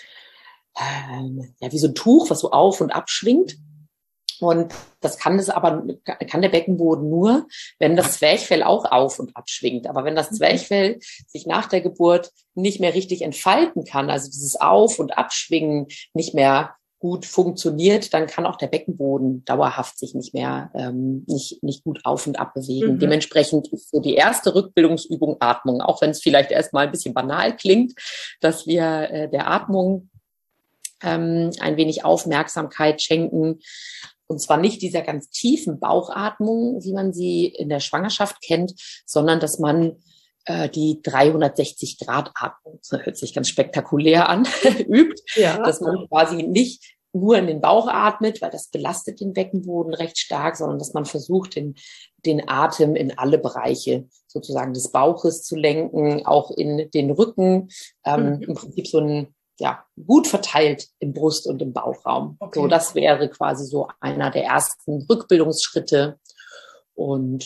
äh, ja, wie so ein Tuch, was so auf und ab schwingt. Und das kann es aber, kann der Beckenboden nur, wenn das Zwerchfell auch auf und ab schwingt. Aber wenn das Zwerchfell sich nach der Geburt nicht mehr richtig entfalten kann, also dieses Auf- und Abschwingen nicht mehr gut funktioniert, dann kann auch der Beckenboden dauerhaft sich nicht mehr, ähm, nicht, nicht gut auf und ab bewegen. Mhm. Dementsprechend ist so die erste Rückbildungsübung Atmung, auch wenn es vielleicht erstmal ein bisschen banal klingt, dass wir äh, der Atmung ähm, ein wenig Aufmerksamkeit schenken. Und zwar nicht dieser ganz tiefen Bauchatmung, wie man sie in der Schwangerschaft kennt, sondern dass man äh, die dreihundertsechzig-Grad-Atmung, das hört sich ganz spektakulär an, übt, ja. Dass man quasi nicht nur in den Bauch atmet, weil das belastet den Beckenboden recht stark, sondern dass man versucht, den, den Atem in alle Bereiche sozusagen des Bauches zu lenken, auch in den Rücken, ähm, mhm. im Prinzip so ein, ja, gut verteilt im Brust- und im Bauchraum. Okay. So, das wäre quasi so einer der ersten Rückbildungsschritte. Und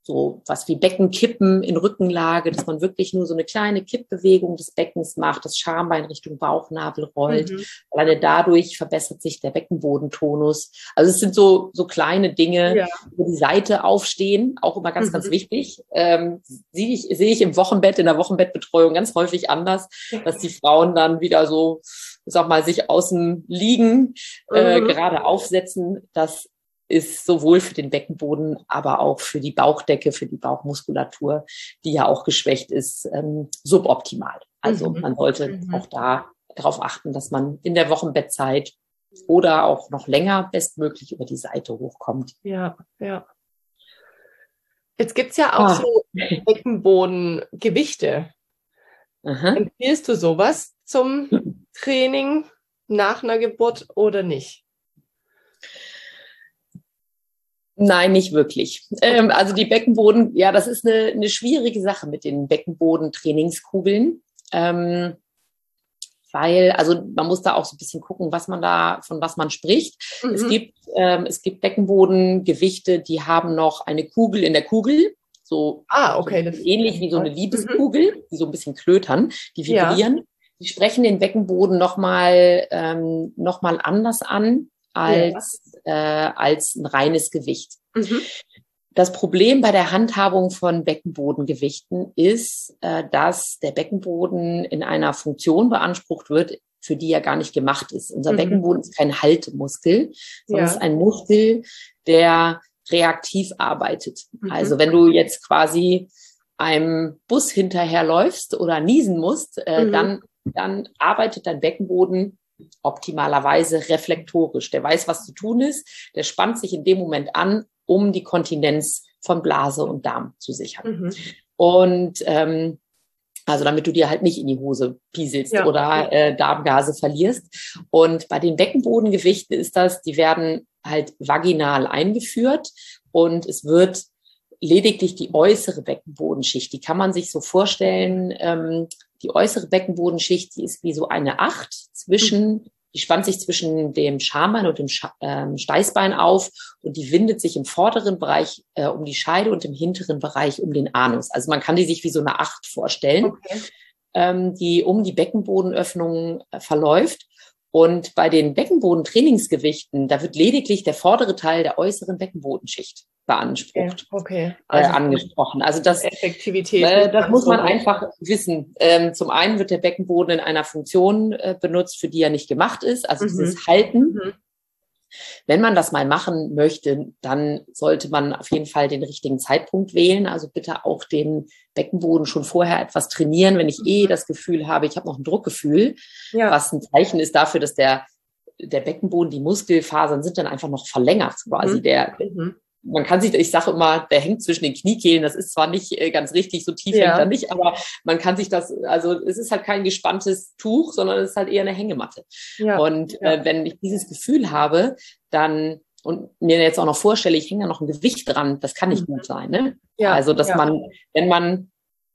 so was wie Beckenkippen in Rückenlage, dass man wirklich nur so eine kleine Kippbewegung des Beckens macht, das Schambein Richtung Bauchnabel rollt. Mhm. Alleine dadurch verbessert sich der Beckenbodentonus. Also es sind so, so kleine Dinge, Ja. wo die Seite aufstehen, auch immer ganz, Mhm. ganz wichtig. Ähm, sehe ich, sehe ich im Wochenbett, in der Wochenbettbetreuung ganz häufig anders, dass die Frauen dann wieder so, sag mal, sich außen liegen, äh, Mhm. gerade aufsetzen. Das ist sowohl für den Beckenboden, aber auch für die Bauchdecke, für die Bauchmuskulatur, die ja auch geschwächt ist, ähm, suboptimal. Also Mhm. man sollte Mhm. auch da darauf achten, dass man in der Wochenbettzeit oder auch noch länger bestmöglich über die Seite hochkommt. Ja, ja. Jetzt gibt's ja auch Ah. so Beckenbodengewichte. Aha. Empfiehlst du sowas zum Training nach einer Geburt oder nicht? Nein, nicht wirklich. Ähm, also die Beckenboden, ja, das ist eine, eine schwierige Sache mit den Beckenbodentrainingskugeln. Ähm, weil, also man muss da auch so ein bisschen gucken, was man da, von was man spricht. Mhm. Es gibt, ähm, es gibt Beckenbodengewichte, die haben noch eine Kugel in der Kugel. So, Ah, okay. so Das, ähnlich wie so eine Liebeskugel, die so ein bisschen klötern, die Ja. vibrieren. Die sprechen den Beckenboden nochmal ähm, noch mal anders an als, äh, als ein reines Gewicht. Mhm. Das Problem bei der Handhabung von Beckenbodengewichten ist, äh, dass der Beckenboden in einer Funktion beansprucht wird, für die er gar nicht gemacht ist. Unser Mhm. Beckenboden ist kein Haltemuskel, sondern Ja. es ist ein Muskel, der reaktiv arbeitet. Mhm. Also wenn du jetzt quasi einem Bus hinterherläufst oder niesen musst, äh, Mhm. dann, dann arbeitet dein Beckenboden optimalerweise reflektorisch. Der weiß, was zu tun ist, der spannt sich in dem Moment an, um die Kontinenz von Blase und Darm zu sichern. Mhm. Und ähm, also damit du dir halt nicht in die Hose pieselst Ja. oder äh, Darmgase verlierst. Und bei den Beckenbodengewichten ist das, die werden halt vaginal eingeführt und es wird lediglich die äußere Beckenbodenschicht, die kann man sich so vorstellen, ähm, die äußere Beckenbodenschicht, die ist wie so eine Acht zwischen, die spannt sich zwischen dem Schambein und dem Scha ähm, Steißbein auf und die windet sich im vorderen Bereich äh, um die Scheide und im hinteren Bereich um den Anus. Also man kann die sich wie so eine Acht vorstellen, Okay. ähm, die um die Beckenbodenöffnung äh, verläuft. Und bei den Beckenbodentrainingsgewichten, da wird lediglich der vordere Teil der äußeren Beckenbodenschicht beansprucht, Okay. äh, Also angesprochen. Also das, Effektivität. äh, das muss man so einfach wissen. Ähm, zum einen wird der Beckenboden in einer Funktion äh, benutzt, für die er nicht gemacht ist, also Mhm. dieses Halten. Mhm. Wenn man das mal machen möchte, dann sollte man auf jeden Fall den richtigen Zeitpunkt wählen. Also bitte auch den Beckenboden schon vorher etwas trainieren, wenn ich eh das Gefühl habe, ich habe noch ein Druckgefühl, Ja. was ein Zeichen ist dafür, dass der, der Beckenboden, die Muskelfasern sind dann einfach noch verlängert quasi. Mhm. Der, Mhm. man kann sich, ich sage immer, der hängt zwischen den Kniekehlen. Das ist zwar nicht äh, ganz richtig, so tief Ja. hängt er nicht, aber man kann sich das, also es ist halt kein gespanntes Tuch, sondern es ist halt eher eine Hängematte. Ja. Und Ja. äh, wenn ich dieses Gefühl habe, dann und mir jetzt auch noch vorstelle, ich hänge da noch ein Gewicht dran, das kann nicht Mhm. gut sein. Ne? Ja. Also dass Ja. man, wenn man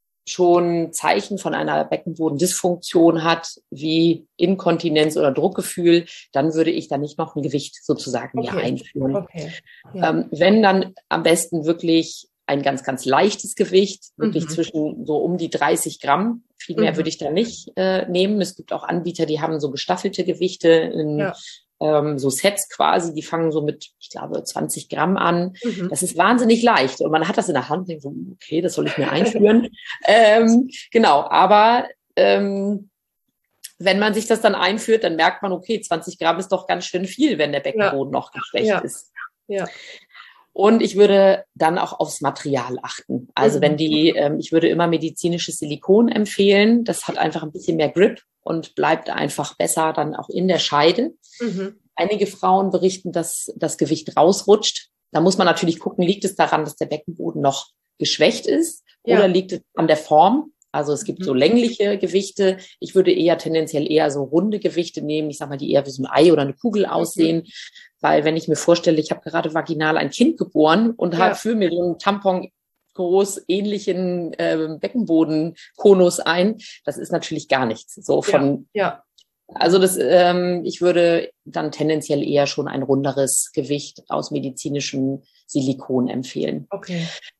schon Zeichen von einer Beckenbodendysfunktion hat, wie Inkontinenz oder Druckgefühl, dann würde ich da nicht noch ein Gewicht sozusagen mir Okay. einführen. Okay. Ja. Ähm, wenn dann am besten wirklich ein ganz, ganz leichtes Gewicht, wirklich Mhm. zwischen so um die dreißig Gramm. Viel mehr Mhm. würde ich da nicht äh, nehmen. Es gibt auch Anbieter, die haben so gestaffelte Gewichte, in, Ja. ähm, so Sets quasi, die fangen so mit, ich glaube, zwanzig Gramm an. Mhm. Das ist wahnsinnig leicht und man hat das in der Hand und denkt so, okay, das soll ich mir einführen. ähm, genau, aber ähm, wenn man sich das dann einführt, dann merkt man, okay, zwanzig Gramm ist doch ganz schön viel, wenn der Beckenboden noch geschwächt Ja. ist. Ja. Und ich würde dann auch aufs Material achten. Also Mhm. wenn die, ähm, ich würde immer medizinisches Silikon empfehlen. Das hat einfach ein bisschen mehr Grip und bleibt einfach besser dann auch in der Scheide. Mhm. Einige Frauen berichten, dass das Gewicht rausrutscht. Da muss man natürlich gucken, liegt es daran, dass der Beckenboden noch geschwächt ist Ja. oder liegt es an der Form? Also es gibt Mhm. so längliche Gewichte. Ich würde eher tendenziell eher so runde Gewichte nehmen. Ich sag mal, die eher wie so ein Ei oder eine Kugel aussehen. Weil wenn ich mir vorstelle, ich habe gerade vaginal ein Kind geboren und Ja. habe für mir so einen Tampon groß ähnlichen äh, Beckenbodenkonus ein, das ist natürlich gar nichts. So von, Ja. also das, ähm, ich würde dann tendenziell eher schon ein runderes Gewicht aus medizinischem Silikon empfehlen. Okay.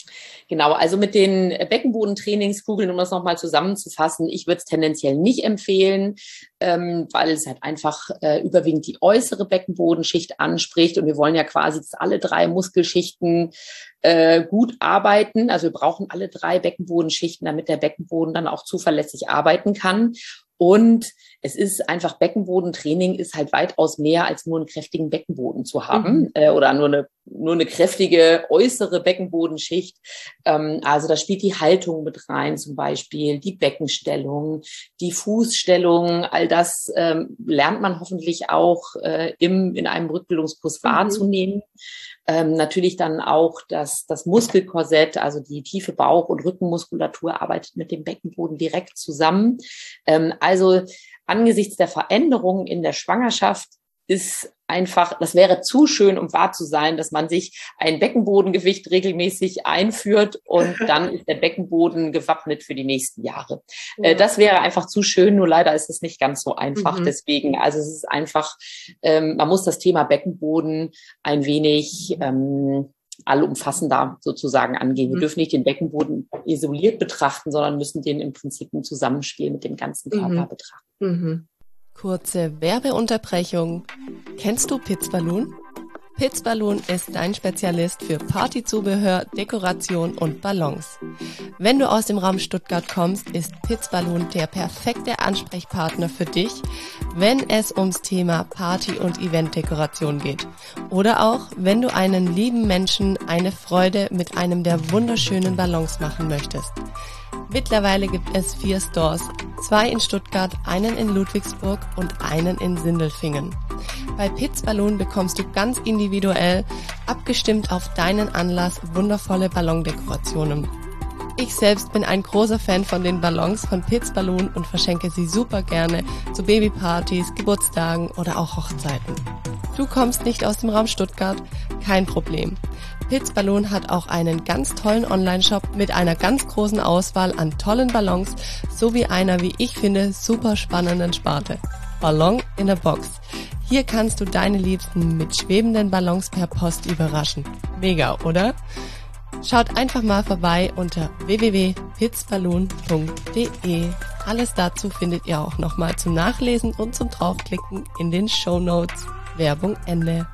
Genau, also mit den Beckenbodentrainingskugeln, um das nochmal zusammenzufassen, ich würde es tendenziell nicht empfehlen, ähm, weil es halt einfach äh, überwiegend die äußere Beckenbodenschicht anspricht und wir wollen ja quasi, dass alle drei Muskelschichten äh, gut arbeiten. Also wir brauchen alle drei Beckenbodenschichten, damit der Beckenboden dann auch zuverlässig arbeiten kann. Und es ist einfach, Beckenbodentraining ist halt weitaus mehr als nur einen kräftigen Beckenboden zu haben mhm. äh, oder nur eine, nur eine kräftige äußere Beckenbodenschicht. Ähm, also da spielt die Haltung mit rein, zum Beispiel die Beckenstellung, die Fußstellung, all das ähm, lernt man hoffentlich auch äh, im, in einem Rückbildungskurs mhm. wahrzunehmen. Ähm, natürlich dann auch das, das Muskelkorsett, also die tiefe Bauch- und Rückenmuskulatur arbeitet mit dem Beckenboden direkt zusammen. Ähm, also angesichts der Veränderungen in der Schwangerschaft ist einfach, das wäre zu schön, um wahr zu sein, dass man sich ein Beckenbodengewicht regelmäßig einführt und dann ist der Beckenboden gewappnet für die nächsten Jahre. Ja. Äh, das wäre einfach zu schön, nur leider ist es nicht ganz so einfach. Mhm. Deswegen, also es ist einfach, ähm, man muss das Thema Beckenboden ein wenig ähm, allumfassender sozusagen angehen. Wir mhm. dürfen nicht den Beckenboden isoliert betrachten, sondern müssen den im Prinzip im Zusammenspiel mit dem ganzen Körper mhm. betrachten. Mhm. Kurze Werbeunterbrechung. Kennst du Pizzballoon? Pizzballoon ist dein Spezialist für Partyzubehör, Dekoration und Ballons. Wenn du aus dem Raum Stuttgart kommst, ist Pizzballoon der perfekte Ansprechpartner für dich, wenn es ums Thema Party- und Eventdekoration geht. Oder auch, wenn du einen lieben Menschen eine Freude mit einem der wunderschönen Ballons machen möchtest. Mittlerweile gibt es vier Stores, zwei in Stuttgart, einen in Ludwigsburg und einen in Sindelfingen. Bei Pizzballoon bekommst du ganz individuell, abgestimmt auf deinen Anlass, wundervolle Ballondekorationen. Ich selbst bin ein großer Fan von den Ballons von Pizzballoon und verschenke sie super gerne zu Babypartys, Geburtstagen oder auch Hochzeiten. Du kommst nicht aus dem Raum Stuttgart? Kein Problem. Pizzballoon hat auch einen ganz tollen Online-Shop mit einer ganz großen Auswahl an tollen Ballons sowie einer, wie ich finde, super spannenden Sparte. Ballon in a Box. Hier kannst du deine Liebsten mit schwebenden Ballons per Post überraschen. Mega, oder? Schaut einfach mal vorbei unter w w w punkt pizzballoon punkt d e. Alles dazu findet ihr auch nochmal zum Nachlesen und zum Draufklicken in den Shownotes. Werbung Ende.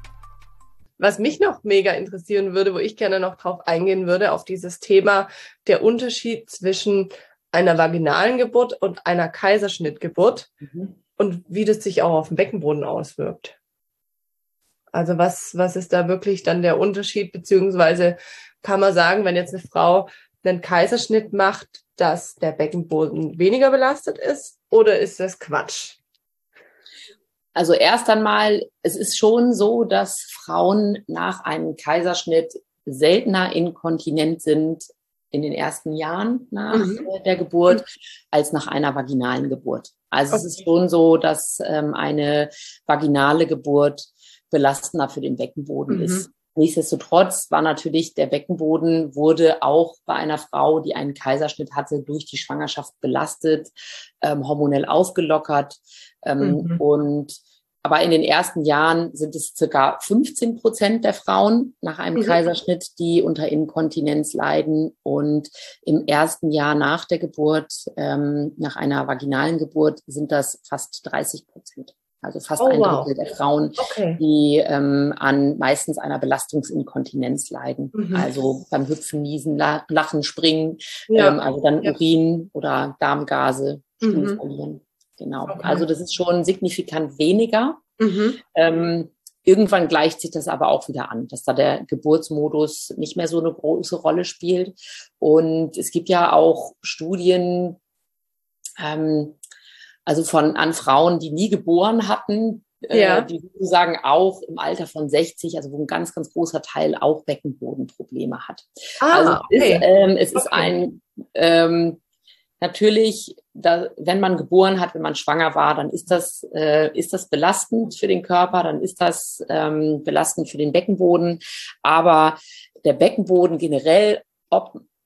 Was mich noch mega interessieren würde, wo ich gerne noch drauf eingehen würde, auf dieses Thema, der Unterschied zwischen einer vaginalen Geburt und einer Kaiserschnittgeburt mhm. und wie das sich auch auf den Beckenboden auswirkt. Also was, was ist da wirklich dann der Unterschied, beziehungsweise kann man sagen, wenn jetzt eine Frau einen Kaiserschnitt macht, dass der Beckenboden weniger belastet ist, oder ist das Quatsch? Also erst einmal, es ist schon so, dass Frauen nach einem Kaiserschnitt seltener inkontinent sind in den ersten Jahren nach mhm. der Geburt als nach einer vaginalen Geburt. Also okay. Es ist schon so, dass ähm, eine vaginale Geburt belastender für den Beckenboden mhm. ist. Nichtsdestotrotz war natürlich der Beckenboden, wurde auch bei einer Frau, die einen Kaiserschnitt hatte, durch die Schwangerschaft belastet, ähm, hormonell aufgelockert. Ähm, mhm. und aber in den ersten Jahren sind es circa fünfzehn Prozent der Frauen nach einem mhm. Kaiserschnitt, die unter Inkontinenz leiden. Und im ersten Jahr nach der Geburt, ähm, nach einer vaginalen Geburt, sind das fast dreißig Prozent. Also fast oh, ein Drittel wow. der Frauen, okay. die ähm, an meistens einer Belastungsinkontinenz leiden. Mhm. Also beim Hüpfen, Niesen, Lachen, Springen, ja. ähm, also dann ja. Urin oder Darmgase, Stuhl mhm. verlieren. Genau. Okay. Also das ist schon signifikant weniger. Mhm. Ähm, irgendwann gleicht sich das aber auch wieder an, dass da der Geburtsmodus nicht mehr so eine große Rolle spielt. Und es gibt ja auch Studien, ähm, also von an Frauen, die nie geboren hatten, ja. äh, die sozusagen auch im Alter von sechzig, also wo ein ganz, ganz großer Teil auch Beckenbodenprobleme hat. Ah, also okay. es, ist, ähm, es okay. ist ein ähm, natürlich, da, wenn man geboren hat, wenn man schwanger war, dann ist das äh, ist das belastend für den Körper, dann ist das ähm, belastend für den Beckenboden. Aber der Beckenboden generell, ob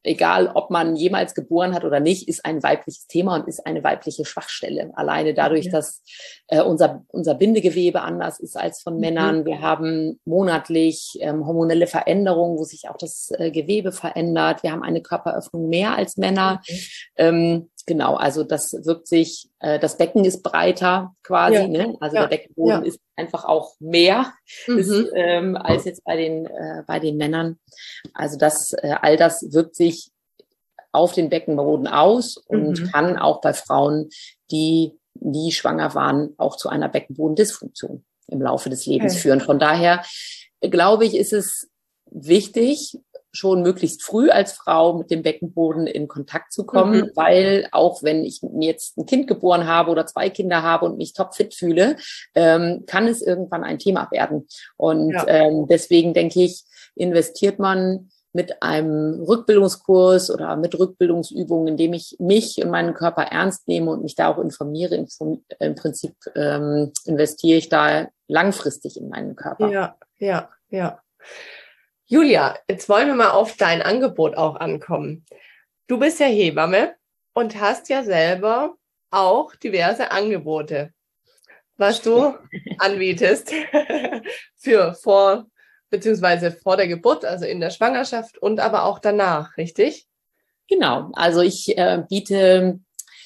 egal ob man jemals geboren hat oder nicht, ist ein weibliches Thema und ist eine weibliche Schwachstelle. Alleine dadurch, ja. dass äh, unser, unser Bindegewebe anders ist als von mhm. Männern. Wir haben monatlich ähm, hormonelle Veränderungen, wo sich auch das äh, Gewebe verändert. Wir haben eine Körperöffnung mehr als Männer. Okay. Ähm, genau, also das wirkt sich, äh, das Becken ist breiter quasi, ja. ne? Also ja. der Beckenboden ja. ist einfach auch mehr mhm. ist, ähm, als jetzt bei den, äh, bei den Männern. Also das, äh, all das wirkt sich auf den Beckenboden aus und mhm. kann auch bei Frauen, die nie schwanger waren, auch zu einer Beckenbodendysfunktion im Laufe des Lebens okay. führen. Von daher glaube ich, ist es wichtig, schon möglichst früh als Frau mit dem Beckenboden in Kontakt zu kommen, mhm. weil auch wenn ich mir jetzt ein Kind geboren habe oder zwei Kinder habe und mich topfit fühle, ähm, kann es irgendwann ein Thema werden. Und ja. ähm, deswegen denke ich, investiert man mit einem Rückbildungskurs oder mit Rückbildungsübungen, indem ich mich und meinen Körper ernst nehme und mich da auch informiere. Im Prinzip ähm, investiere ich da langfristig in meinen Körper. Ja, ja, ja. Julia, jetzt wollen wir mal auf dein Angebot auch ankommen. Du bist ja Hebamme und hast ja selber auch diverse Angebote, was du anbietest für vor beziehungsweise vor der Geburt, also in der Schwangerschaft und aber auch danach, richtig? Genau, also ich äh, biete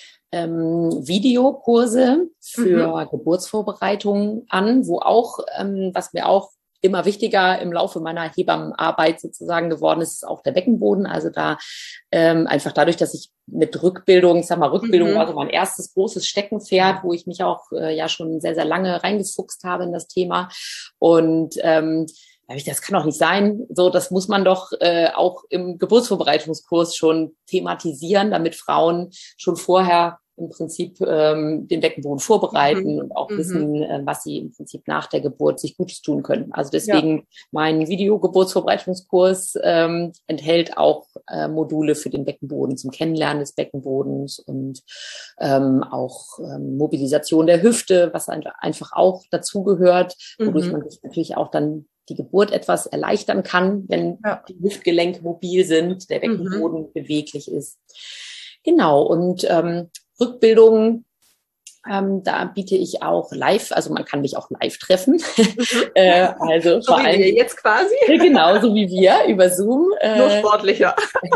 ähm, Videokurse für mhm. Geburtsvorbereitungen an, wo auch, ähm, was mir auch immer wichtiger im Laufe meiner Hebammenarbeit sozusagen geworden ist, ist auch der Beckenboden. Also da ähm, einfach dadurch, dass ich mit Rückbildung, ich sag mal, Rückbildung mhm. war so mein erstes großes Steckenpferd, wo ich mich auch äh, ja schon sehr, sehr lange reingefuchst habe in das Thema. Und ähm, das kann doch nicht sein. So, das muss man doch äh, auch im Geburtsvorbereitungskurs schon thematisieren, damit Frauen schon vorher im Prinzip ähm, den Beckenboden vorbereiten mhm. und auch mhm. wissen, äh, was sie im Prinzip nach der Geburt sich Gutes tun können. Also deswegen ja. mein Video-Geburtsvorbereitungskurs ähm, enthält auch äh, Module für den Beckenboden zum Kennenlernen des Beckenbodens und ähm, auch ähm, Mobilisation der Hüfte, was einfach auch dazugehört, wodurch mhm. man sich natürlich auch dann die Geburt etwas erleichtern kann, wenn ja. die Hüftgelenke mobil sind, der Beckenboden mhm. beweglich ist. Genau, und ähm, Rückbildung, ähm, da biete ich auch live, also man kann mich auch live treffen. Mhm. äh, also so vor allem, wie wir jetzt quasi. Genau, so wie wir, über Zoom. Äh, nur sportlicher.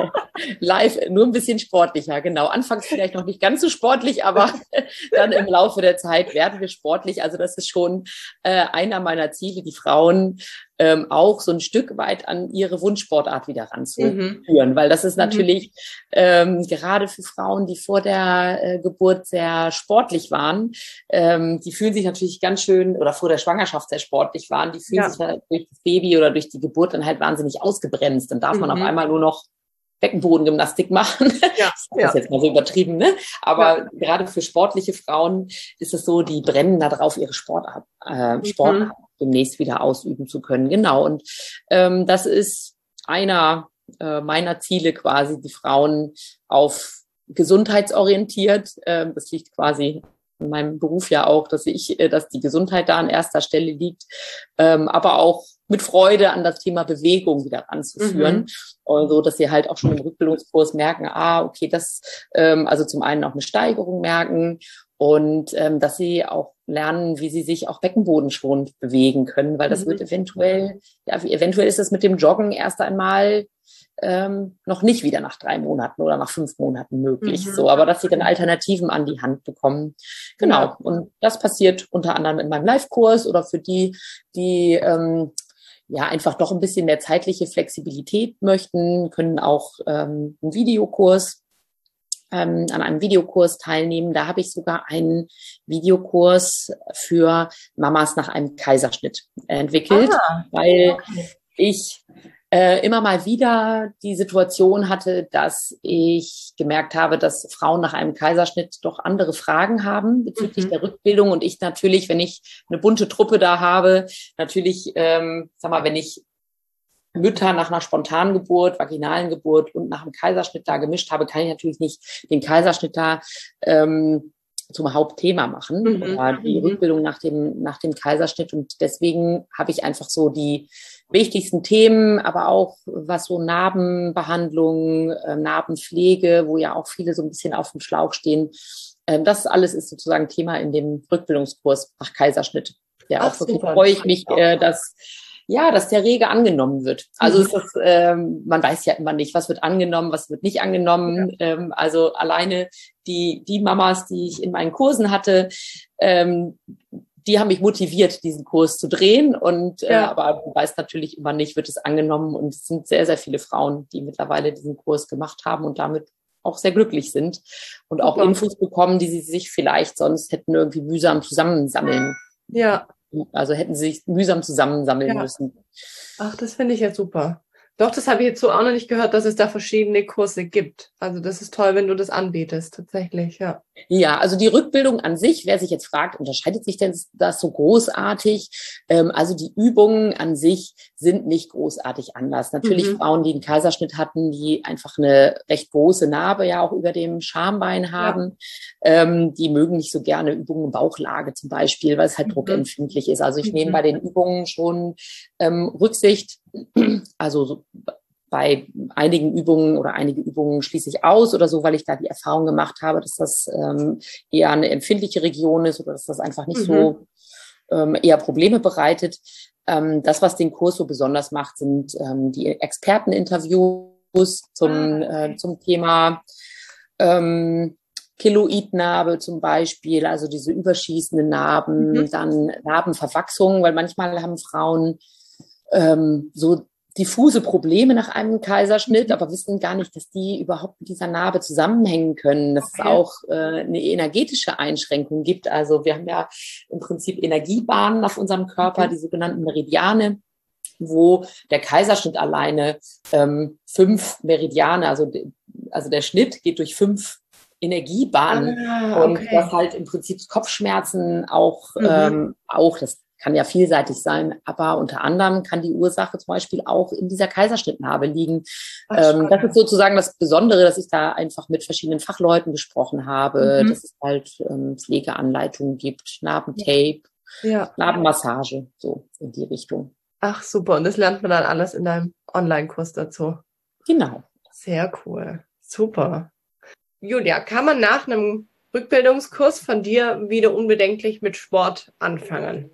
Live, nur ein bisschen sportlicher, genau. Anfangs vielleicht noch nicht ganz so sportlich, aber dann im Laufe der Zeit werden wir sportlich. Also das ist schon äh, einer meiner Ziele, die Frauen ähm, auch so ein Stück weit an ihre Wunschsportart wieder ranzuführen. Mhm. Weil das ist natürlich mhm. ähm, gerade für Frauen, die vor der äh, Geburt sehr sportlich waren, ähm, die fühlen sich natürlich ganz schön, oder vor der Schwangerschaft sehr sportlich waren, die fühlen ja. sich halt durch das Baby oder durch die Geburt dann halt wahnsinnig ausgebremst. Dann darf mhm. man auf einmal nur noch Beckenbodengymnastik machen. Ja, das ist ja. jetzt mal so übertrieben, ne? Aber ja. gerade für sportliche Frauen ist es so, die brennen da drauf, ihre Sportart, äh, mhm. Sportart demnächst wieder ausüben zu können. Genau. Und ähm, das ist einer äh, meiner Ziele quasi, die Frauen auf gesundheitsorientiert. Äh, das liegt quasi in meinem Beruf ja auch, dass ich, äh, dass die Gesundheit da an erster Stelle liegt, ähm, aber auch mit Freude an das Thema Bewegung wieder ranzuführen. Mhm. Und so, dass sie halt auch schon im Rückbildungskurs merken, ah, okay, das, ähm, also zum einen auch eine Steigerung merken und ähm, dass sie auch lernen, wie sie sich auch beckenbodenschonend bewegen können, weil das mhm. wird eventuell, ja, eventuell ist das mit dem Joggen erst einmal ähm, noch nicht wieder nach drei Monaten oder nach fünf Monaten möglich. Mhm. So, aber dass sie dann Alternativen an die Hand bekommen. Genau. Ja. Und das passiert unter anderem in meinem Live-Kurs oder für die, die ähm, ja einfach doch ein bisschen mehr zeitliche Flexibilität möchten, können auch ähm, einen Videokurs ähm, an einem Videokurs teilnehmen. Da habe ich sogar einen Videokurs für Mamas nach einem Kaiserschnitt entwickelt, ah, weil okay. ich äh, immer mal wieder die Situation hatte, dass ich gemerkt habe, dass Frauen nach einem Kaiserschnitt doch andere Fragen haben bezüglich mhm. der Rückbildung. Und ich natürlich, wenn ich eine bunte Truppe da habe, natürlich, ähm, sag mal, wenn ich Mütter nach einer spontanen Geburt, vaginalen Geburt und nach einem Kaiserschnitt da gemischt habe, kann ich natürlich nicht den Kaiserschnitt da ähm, zum Hauptthema machen Mhm. oder die Mhm. Rückbildung nach dem, nach dem Kaiserschnitt. Und deswegen habe ich einfach so die wichtigsten Themen, aber auch was so Narbenbehandlung, äh, Narbenpflege, wo ja auch viele so ein bisschen auf dem Schlauch stehen. Ähm, das alles ist sozusagen Thema in dem Rückbildungskurs nach Kaiserschnitt. Ja, Ach, auch wirklich super. freue Das ich mich, auch. äh, dass ja, dass der rege angenommen wird. Also Mhm. ist das, ähm, man weiß ja immer nicht, was wird angenommen, was wird nicht angenommen. Ja. Ähm, also alleine die, die Mamas, die ich in meinen Kursen hatte, ähm, die haben mich motiviert, diesen Kurs zu drehen. Und äh, Ja. aber du weißt natürlich immer nicht, wird es angenommen. Und es sind sehr, sehr viele Frauen, die mittlerweile diesen Kurs gemacht haben und damit auch sehr glücklich sind und auch Super. Infos bekommen, die sie sich vielleicht sonst hätten irgendwie mühsam zusammensammeln. Ja. Also hätten sie sich mühsam zusammensammeln Ja. müssen. Ach, das finde ich ja super. Doch, das habe ich jetzt so auch noch nicht gehört, dass es da verschiedene Kurse gibt. Also das ist toll, wenn du das anbietest, tatsächlich, ja. Ja, also die Rückbildung an sich, wer sich jetzt fragt, unterscheidet sich denn das so großartig? Ähm, also die Übungen an sich sind nicht großartig anders. Natürlich Mhm. Frauen, die einen Kaiserschnitt hatten, die einfach eine recht große Narbe ja auch über dem Schambein haben, ja. ähm, die mögen nicht so gerne Übungen in Bauchlage zum Beispiel, weil es halt mhm. druckempfindlich ist. Also ich mhm. nehme bei den Übungen schon ähm, Rücksicht, also so bei einigen Übungen oder einige Übungen schließe ich aus oder so, weil ich da die Erfahrung gemacht habe, dass das ähm, eher eine empfindliche Region ist oder dass das einfach nicht mhm. so ähm, eher Probleme bereitet. Ähm, das, was den Kurs so besonders macht, sind ähm, die Experteninterviews zum, ah, okay. äh, zum Thema ähm, Keloidnarbe zum Beispiel, also diese überschießenden Narben, mhm. dann Narbenverwachsung, weil manchmal haben Frauen ähm, so diffuse Probleme nach einem Kaiserschnitt, aber wissen gar nicht, dass die überhaupt mit dieser Narbe zusammenhängen können, dass okay. es auch äh, eine energetische Einschränkung gibt. Also wir haben ja im Prinzip Energiebahnen auf unserem Körper, okay. die sogenannten Meridiane, wo der Kaiserschnitt alleine ähm, fünf Meridiane, also, also der Schnitt geht durch fünf Energiebahnen ah, okay. und das halt im Prinzip Kopfschmerzen auch, mhm. ähm, auch das kann ja vielseitig sein, aber unter anderem kann die Ursache zum Beispiel auch in dieser Kaiserschnittnarbe liegen. Ach, ähm, das ist sozusagen das Besondere, dass ich da einfach mit verschiedenen Fachleuten gesprochen habe, mhm. dass es halt ähm, Pflegeanleitungen gibt, Narbentape, ja. Narbenmassage, so in die Richtung. Ach super, und das lernt man dann alles in deinem Online-Kurs dazu? Genau. Sehr cool, super. Julia, kann man nach einem Rückbildungskurs von dir wieder unbedenklich mit Sport anfangen?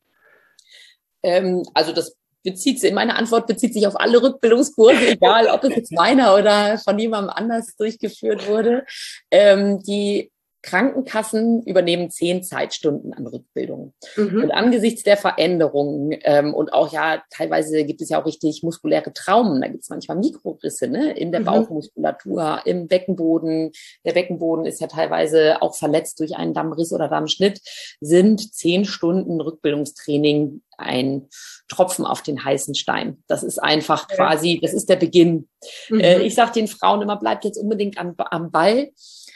Also das bezieht sich, meine Antwort bezieht sich auf alle Rückbildungskurse, egal ob es jetzt meiner oder von jemandem anders durchgeführt wurde. Ähm, die Krankenkassen übernehmen zehn Zeitstunden an Rückbildung. Mhm. Und angesichts der Veränderungen ähm, und auch ja, teilweise gibt es ja auch richtig muskuläre Traumen, da gibt es manchmal Mikrorisse ne, in der mhm. Bauchmuskulatur, im Beckenboden. Der Beckenboden ist ja teilweise auch verletzt durch einen Dammriss oder Dammschnitt, sind zehn Stunden Rückbildungstraining ein Tropfen auf den heißen Stein. Das ist einfach okay. quasi, das ist der Beginn. Mhm. Äh, ich sage den Frauen immer, bleibt jetzt unbedingt am, am Ball.